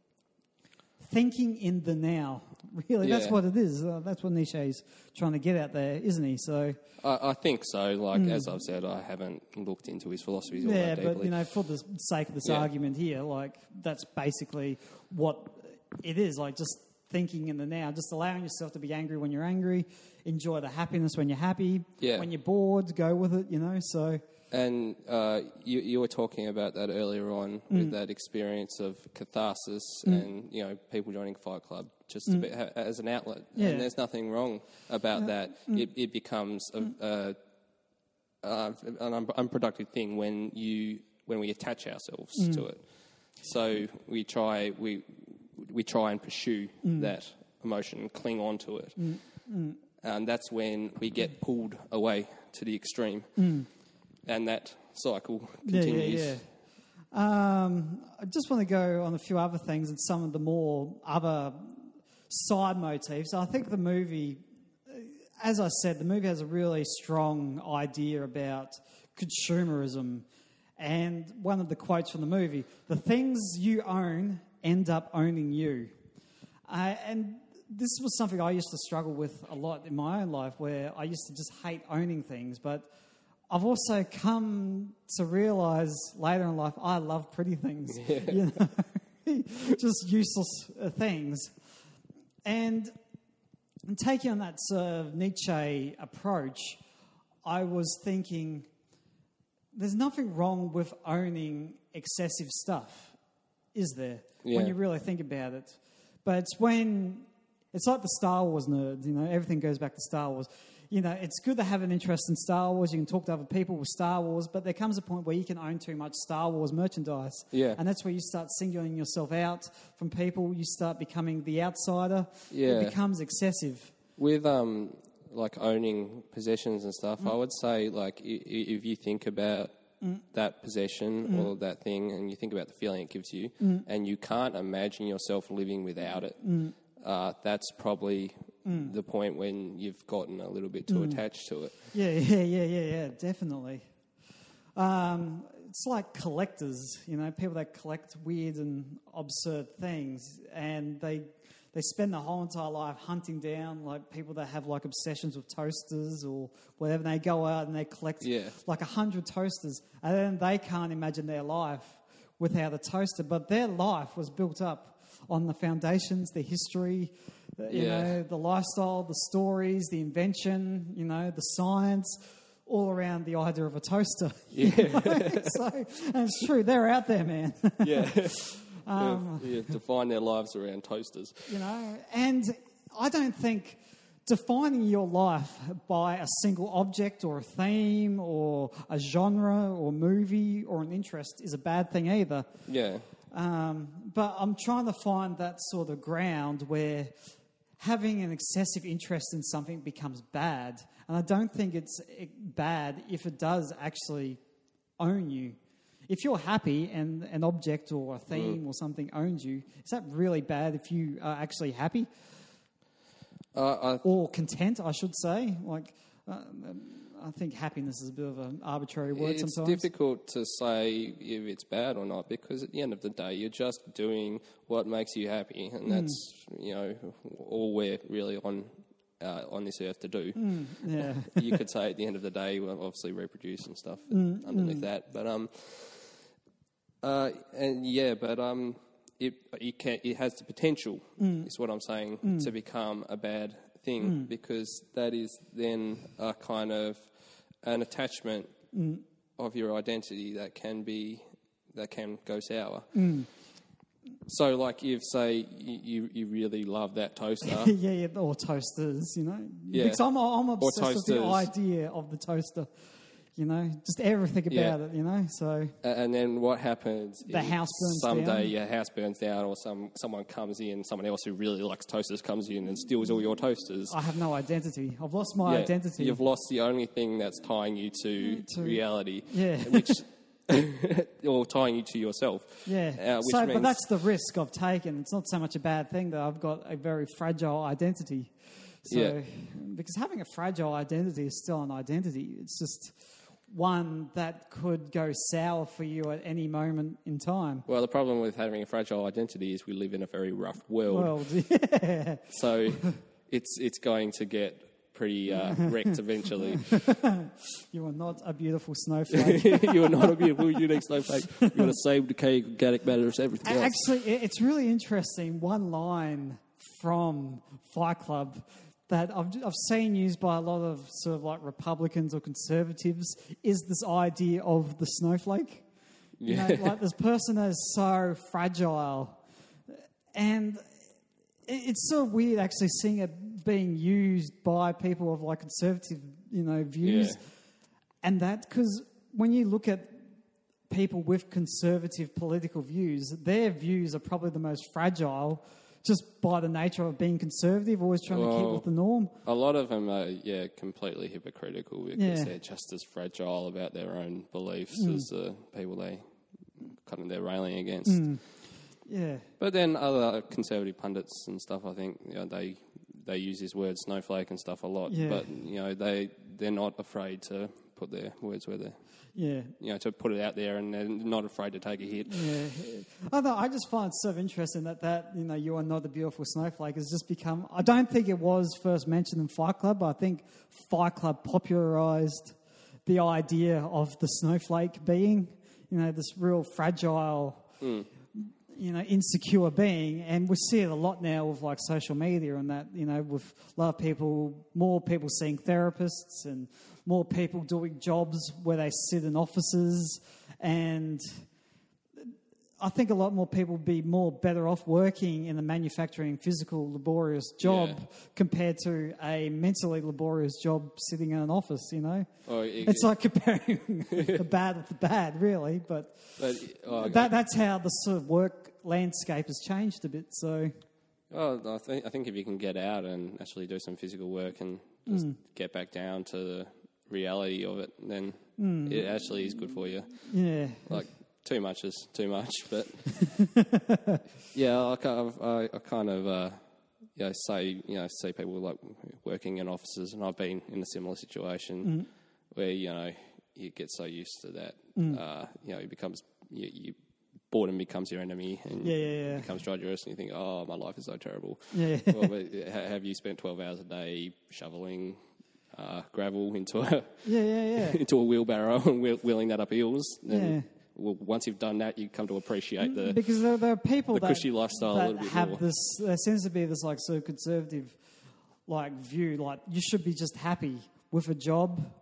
thinking in the now. Really, that's Yeah. what it is. Uh, that's what Nietzsche's trying to get out there, isn't he? So, I, I think so. Like Mm. as I've said, I haven't looked into his philosophies all yeah, that deeply. but, you know, for the sake of this Yeah. argument here, like, that's basically what it is. Like, just thinking in the now, just allowing yourself to be angry when you're angry, enjoy the happiness when you're happy. Yeah. When you're bored, go with it, you know, so... And uh, you, you were talking about that earlier on Mm. with that experience of catharsis Mm. and, you know, people joining Fight Club just Mm. to be, ha, as an outlet. Yeah. And there's nothing wrong about Yeah. that. Mm. It, it becomes a, a, uh, an un- unproductive thing when you when we attach ourselves Mm. to it. So we try we we try and pursue Mm. that emotion and cling on to it. Mm. Mm. And that's when we get pulled away to the extreme. Mm. And that cycle Yeah, continues. yeah, yeah. Um, I just want to go on a few other things and some of the more other side motifs. I think the movie, as I said, the movie has a really strong idea about consumerism. And one of the quotes from the movie, the things you own end up owning you. Uh, and this was something I used to struggle with a lot in my own life, where I used to just hate owning things. But I've also come to realise later in life, I love pretty things. Yeah. You know, just useless uh, things. And taking on that sort of Nietzsche approach, I was thinking, there's nothing wrong with owning excessive stuff, is there? Yeah. When you really think about it. But it's when, it's like the Star Wars nerds, you know, everything goes back to Star Wars. You know, it's good to have an interest in Star Wars. You can talk to other people with Star Wars, but there comes a point where you can own too much Star Wars merchandise. Yeah. And that's where you start singling yourself out from people. You start becoming the outsider. Yeah. It becomes excessive. With um, like owning possessions and stuff, Mm. I would say like i- i- if you think about Mm. that possession Mm. or that thing, and you think about the feeling it gives you, Mm. and you can't imagine yourself living without it, Mm. uh, that's probably Mm. the point when you've gotten a little bit too Mm. attached to it. Yeah, yeah, yeah, yeah, yeah, definitely. Um, it's like collectors, you know, people that collect weird and absurd things, and they they spend their whole entire life hunting down like people that have like obsessions with toasters or whatever. And they go out and they collect Yeah. like a hundred toasters, and then they can't imagine their life without a toaster. But their life was built up on the foundations, the history, the, you Yeah. know, the lifestyle, the stories, the invention, you know, the science, all around the idea of a toaster. Yeah. So, and it's true, they're out there, man. Yeah. um, yeah, define their lives around toasters. You know, and I don't think defining your life by a single object or a theme or a genre or movie or an interest is a bad thing either. Yeah. Um, but I'm trying to find that sort of ground where having an excessive interest in something becomes bad. And I don't think it's bad if it does actually own you. If you're happy and an object or a theme mm. or something owns you, is that really bad if you are actually happy? Uh, I, or content, I should say. Like, uh, I think happiness is a bit of an arbitrary word it's sometimes. It's difficult to say if it's bad or not, because at the end of the day, you're just doing what makes you happy, and that's mm. you know all we're really on uh, on this earth to do. Mm, yeah. You could say at the end of the day, we'll obviously reproduce and stuff mm, underneath mm. that, but um, uh, and yeah, but um. It it, can, it has the potential, mm. is what I'm saying, mm. to become a bad thing mm. because that is then a kind of an attachment mm. of your identity that can be that can go sour. Mm. So, like, if say you you really love that toaster, yeah, yeah, or toasters, you know, yeah, because I'm I'm obsessed with the idea of the toaster. You know, just everything about yeah. it, you know, so... And then what happens the house burns someday down. your house burns down or some someone comes in, someone else who really likes toasters comes in and steals all your toasters. I have no identity. I've lost my yeah, identity. You've lost the only thing that's tying you to, to reality. Yeah. Which, or tying you to yourself. Yeah. Uh, which so, means, but that's the risk I've taken. It's not so much a bad thing that I've got a very fragile identity. So, yeah. Because having a fragile identity is still an identity. It's just... one that could go sour for you at any moment in time. Well, the problem with having a fragile identity is we live in a very rough world. World, yeah. So it's it's going to get pretty uh, wrecked eventually. You are not a beautiful snowflake. You are not a beautiful, unique snowflake. You're going to save, decay, organic matter, everything else. Actually, it's really interesting. One line from Fight Club that I've, I've seen used by a lot of sort of like Republicans or conservatives is this idea of the snowflake. Yeah. You know, like this person that is so fragile. And it's so weird actually seeing it being used by people of like conservative, you know, views. Yeah. And that, because when you look at people with conservative political views, their views are probably the most fragile just by the nature of being conservative, always trying well, to keep with the norm. A lot of them are, yeah, completely hypocritical because yeah. they're just as fragile about their own beliefs mm. as the people they kind of they're railing against. Mm. Yeah. But then other conservative pundits and stuff, I think, you know, they they use this word snowflake and stuff a lot. Yeah. But you know, they they're not afraid to put their words where they're. Yeah. You know, to put it out there and they're not afraid to take a hit. Yeah. I, know, I just find it so interesting that that, you know, you are not a beautiful snowflake has just become... I don't think it was first mentioned in Fight Club. I think Fight Club popularised the idea of the snowflake being, you know, this real fragile... Mm. you know, insecure being, and we see it a lot now with like social media and that, you know, with a lot of people, more people seeing therapists and more people doing jobs where they sit in offices, and I think a lot more people would be more better off working in a manufacturing, physical, laborious job yeah. compared to a mentally laborious job sitting in an office, you know? Oh, it, it's like comparing the bad with the bad, really, but, but oh, that, that's how the sort of work landscape has changed a bit, so... Oh, I think, I think if you can get out and actually do some physical work and just mm. get back down to the reality of it, then mm. it actually is good for you. Yeah. Like... Too much is too much, but yeah, I kind of, I, I kind of uh, you know, say you know see people like working in offices, and I've been in a similar situation mm. where you know you get so used to that, mm. uh, you know, it becomes you, you boredom becomes your enemy, and yeah, yeah, yeah. it becomes drudgerous, and you think, oh, my life is so terrible. Yeah. Well, but have you spent twelve hours a day shoveling uh, gravel into a yeah, yeah, yeah. into a wheelbarrow and wheel, wheeling that up hills? Then, yeah. Well, once you've done that, you come to appreciate the because there, there are people the that, cushy lifestyle that a little bit have more. this. There seems to be this like sort of conservative like view, like you should be just happy with a job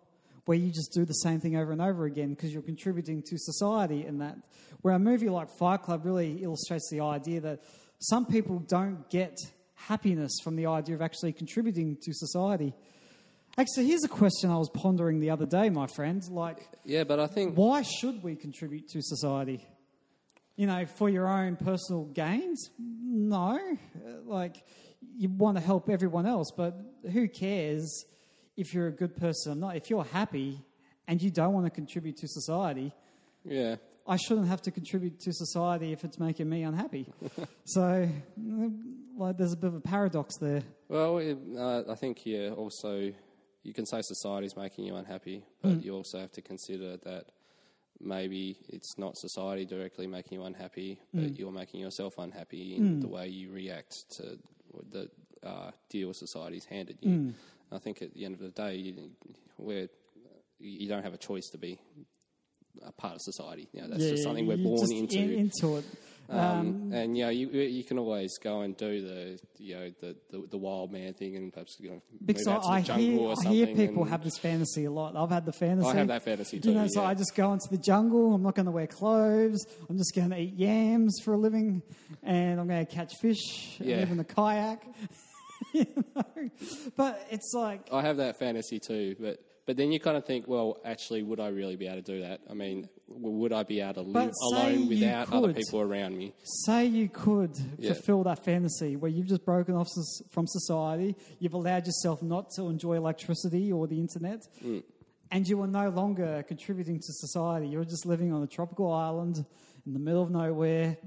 where you just do the same thing over and over again because you're contributing to society and that. Where a movie like Fight Club really illustrates the idea that some people don't get happiness from the idea of actually contributing to society. Actually, here's a question I was pondering the other day, my friend. Like, yeah, but I think why should we contribute to society? You know, for your own personal gains? No. Like, you want to help everyone else, but who cares if you're a good person or not? If you're happy and you don't want to contribute to society, yeah, I shouldn't have to contribute to society if it's making me unhappy. So, like, there's a bit of a paradox there. Well, it, uh, I think, yeah, also you can say society's making you unhappy, but mm. you also have to consider that maybe it's not society directly making you unhappy, but mm. you're making yourself unhappy in mm. the way you react to the uh, deal society's handed you. Mm. I think at the end of the day, you, we're, you don't have a choice to be a part of society. You know, that's yeah, just something we're born into. In, into it. Um, um, and, you know, you, you can always go and do the, you know, the, the, the wild man thing and perhaps, you know, because move out to I the jungle hear, or something. I hear people have this fantasy a lot. I've had the fantasy. I have that fantasy too, You know, so yeah. I just go into the jungle. I'm not going to wear clothes. I'm just going to eat yams for a living. And I'm going to catch fish and Yeah. live in a kayak. You know? But it's like... I have that fantasy too, but... But then you kind of think, well, actually, would I really be able to do that? I mean, w- would I be able to live alone without other people around me? Say you could Yeah. fulfill that fantasy where you've just broken off s- from society, you've allowed yourself not to enjoy electricity or the internet, Mm. and you are no longer contributing to society. You're just living on a tropical island in the middle of nowhere.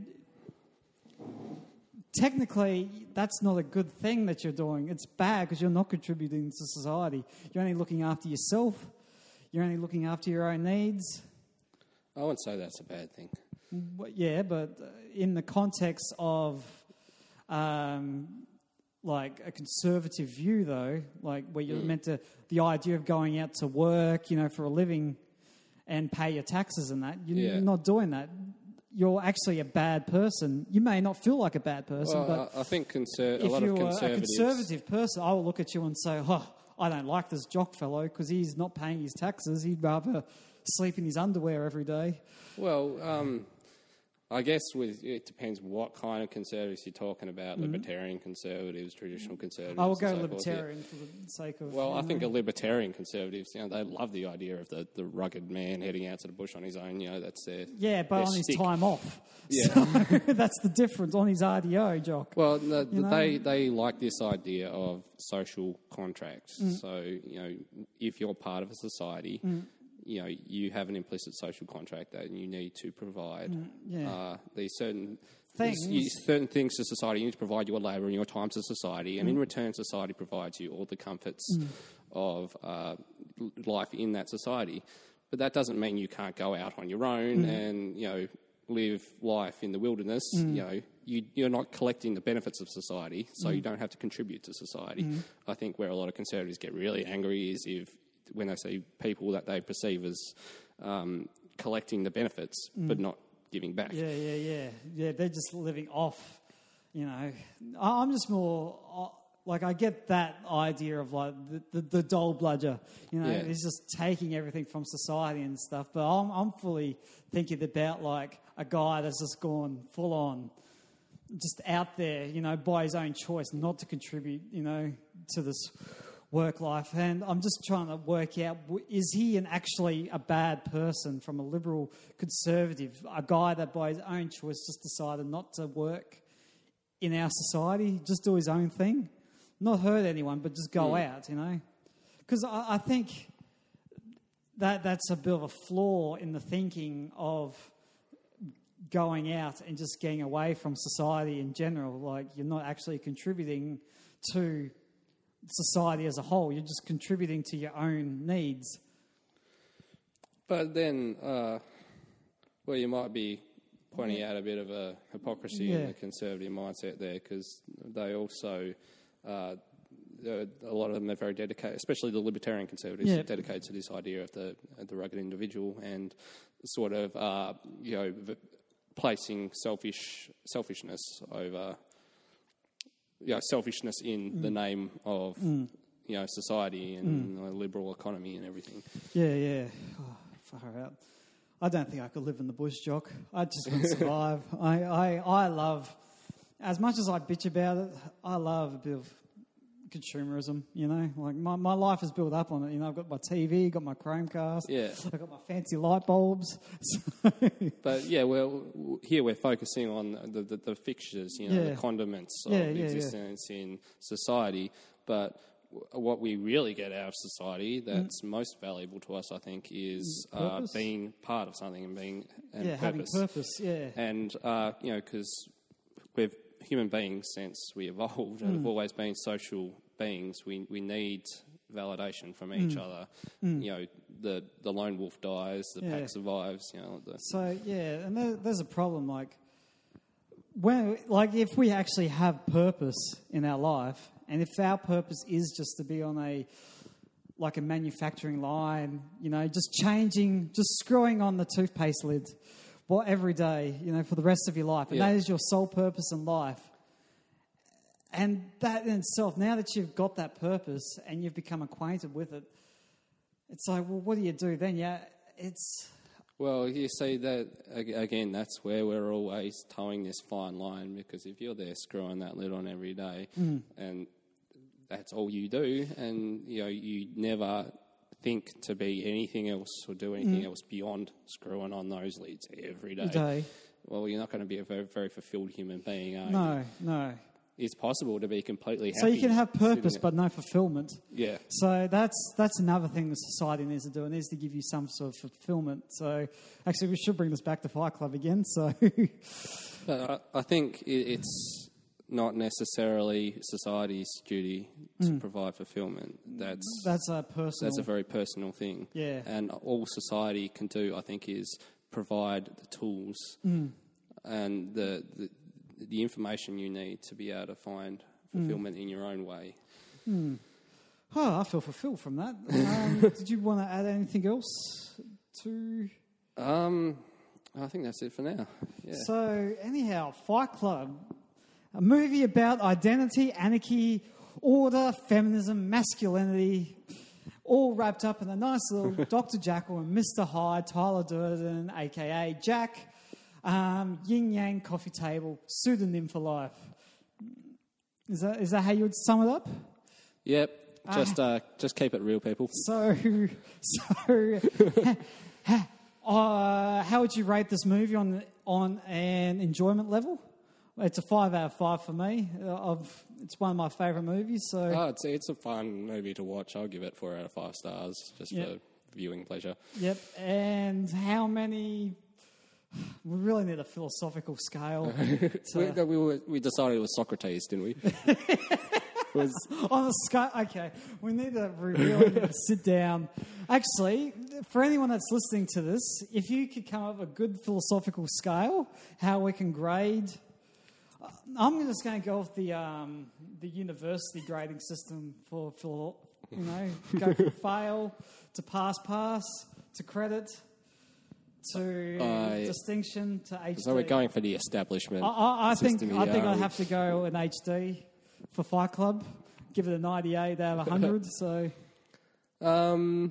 Technically, that's not a good thing that you're doing. It's bad because you're not contributing to society. You're only looking after yourself. You're only looking after your own needs. I wouldn't say that's a bad thing. Well, yeah, but in the context of um, like a conservative view, though, like where you're mm. meant to, the idea of going out to work, you know, for a living and pay your taxes and that, you're yeah. not doing that. You're actually a bad person. You may not feel like a bad person, well, but I think conser- a if lot you're of conservatives... a conservative person, I will look at you and say, oh, I don't like this jock fellow because he's not paying his taxes. He'd rather sleep in his underwear every day. Well, um, I guess with it depends what kind of conservatives you're talking about. Mm-hmm. Libertarian conservatives, traditional conservatives. I will go so libertarian forth, yeah. for the sake of... Well, I think a libertarian conservatives, you know, they love the idea of the, the rugged man heading out to the bush on his own. You know, that's their Yeah, but their on stick. his time off. Yeah. So that's the difference, on his R D O, Jock. Well, the, You know? they, they like this idea of social contracts. Mm. So, you know, if you're part of a society... Mm. You know, you have an implicit social contract that you need to provide Mm, yeah. uh, these certain Things. You, certain things to society. You need to provide your labour and your time to society, and Mm. in return, society provides you all the comforts Mm. of uh, life in that society. But that doesn't mean you can't go out on your own Mm. and you know live life in the wilderness. Mm. You know, you, you're not collecting the benefits of society, so Mm. you don't have to contribute to society. Mm. I think where a lot of conservatives get really angry is if when they see people that they perceive as um, collecting the benefits Mm. but not giving back. Yeah, yeah, yeah. Yeah, they're just living off, you know. I- I'm just more, uh, like, I get that idea of, like, the, the, the dole bludger, you know. Yeah. He's just taking everything from society and stuff. But I'm, I'm fully thinking about, like, a guy that's just gone full on, just out there, you know, by his own choice, not to contribute, you know, to this work life. And I'm just trying to work out, is he an actually a bad person from a liberal conservative, a guy that by his own choice just decided not to work in our society, just do his own thing, not hurt anyone, but just go Mm. out, you know? Because I, I think that that's a bit of a flaw in the thinking of going out and just getting away from society in general. Like, you're not actually contributing to society as a whole. You're just contributing to your own needs. But then, uh, well, you might be pointing Yeah. out a bit of a hypocrisy Yeah. in the conservative mindset there, because they also, uh, a lot of them are very dedicated, especially the libertarian conservatives, Yeah. are dedicated to this idea of the the rugged individual and sort of, uh, you know, v- placing selfish selfishness over, you know, selfishness in Mm. the name of, Mm. you know, society and mm. a liberal economy and everything. Yeah, yeah. Oh, far out. I don't think I could live in the bush, Jock. I just wouldn't survive. I, I, I love, as much as I bitch about it, I love a bit of consumerism, you know. Like, my, my life is built up on it. You know, I've got my T V, got my Chromecast, yeah. I've got my fancy light bulbs. But, yeah, well, here we're focusing on the, the, the fixtures, you know, yeah. the condiments of yeah, yeah, existence yeah. in society. But what we really get out of society that's mm. most valuable to us, I think, is uh, being part of something and being and yeah, purpose. having purpose, yeah. And, uh, you know, because we've human beings, since we evolved, and mm. have always been social beings, we we need validation from each mm. other. Mm. You know, the, the lone wolf dies, the yeah. pack survives, you know. The so, yeah, and there, there's a problem, like, when, like, if we actually have purpose in our life, and if our purpose is just to be on a, like a manufacturing line, you know, just changing, just screwing on the toothpaste lid, well, every day, you know, for the rest of your life, and yeah. that is your sole purpose in life. And that in itself, now that you've got that purpose and you've become acquainted with it, it's like, well, what do you do then? Yeah, it's... Well, you see that, again, that's where we're always towing this fine line, because if you're there screwing that lid on every day mm. and that's all you do, and, you know, you never think to be anything else or do anything mm. else beyond screwing on those lids every day, day. Well, you're not going to be a very, very fulfilled human being, are no, you? No, no. It's possible to be completely happy. So you can have purpose but no fulfillment. Yeah. So that's that's another thing that society needs to do. It needs to give you some sort of fulfillment. So actually we should bring this back to Fight Club again. So, But I, I think it's not necessarily society's duty to mm. provide fulfillment. That's that's a personal. That's a very personal thing. Yeah. And all society can do, I think, is provide the tools mm. and the, the the information you need to be able to find fulfillment mm. in your own way. Mm. Oh, I feel fulfilled from that. Um, did you want to add anything else to? Um, I think that's it for now. Yeah. So anyhow, Fight Club. A movie about identity, anarchy, order, feminism, masculinity, all wrapped up in a nice little Doctor Jekyll and Mister Hyde, Tyler Durden, a k a. Jack, um, Yin Yang Coffee Table, pseudonym for life. Is that is that how you would sum it up? Yep. Just uh, uh, just keep it real, people. So, so uh, how would you rate this movie on on an enjoyment level? It's a five out of five for me. Of it's one of my favourite movies. So oh, it's it's a fun movie to watch. I'll give it four out of five stars just yep. for viewing pleasure. Yep. And how many? We really need a philosophical scale. we, we, were, we decided it was Socrates, didn't we? was on a scale. Okay, we need to really need to sit down. Actually, for anyone that's listening to this, if you could come up with a good philosophical scale, how we can grade. I'm just going to go with the um, the university grading system for, for you know, go from fail to pass, pass to credit to uh, distinction to H D. So we're going for the establishment. I, I, I think system I think I'd have to go an H D for Fight Club. Give it a ninety-eight out of one hundred. So, um,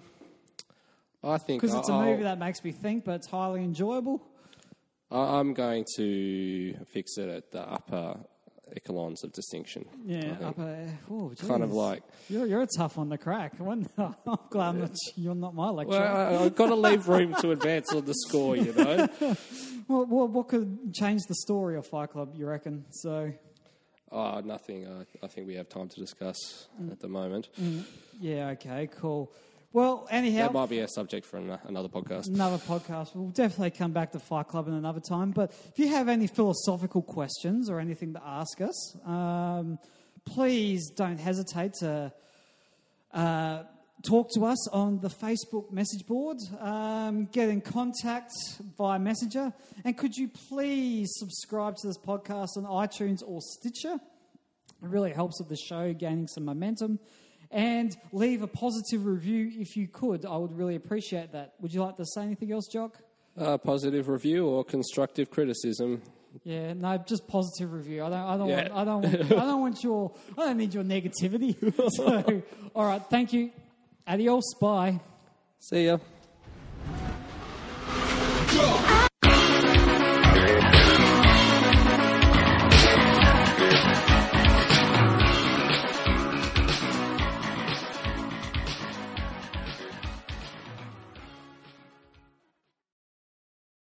I think because it's a I'll, movie that makes me think, but it's highly enjoyable. I'm going to fix it at the upper echelons of distinction. Yeah, upper. Oh, kind of like you're you're a tough one to crack. I'm glad I'm not, you're not my lecturer. Well, I've got to leave room to advance on the score, you know. well, well, what could change the story of Fight Club? You reckon? So. Oh, nothing. Uh, I think we have time to discuss mm. at the moment. Mm. Yeah. Okay. Cool. Well, anyhow... That might be a subject for an, another podcast. Another podcast. We'll definitely come back to Fight Club in another time. But if you have any philosophical questions or anything to ask us, um, please don't hesitate to uh, talk to us on the Facebook message board. Um, get in contact via Messenger. And could you please subscribe to this podcast on iTunes or Stitcher? It really helps with the show gaining some momentum. And leave a positive review if you could. I would really appreciate that. Would you like to say anything else, Jock? Uh, positive review or constructive criticism. Yeah, no, just positive review. I don't, I don't, Yeah. want, I don't, want, I don't want your, I don't need your negativity. So, all right, thank you. Adios, bye. See ya.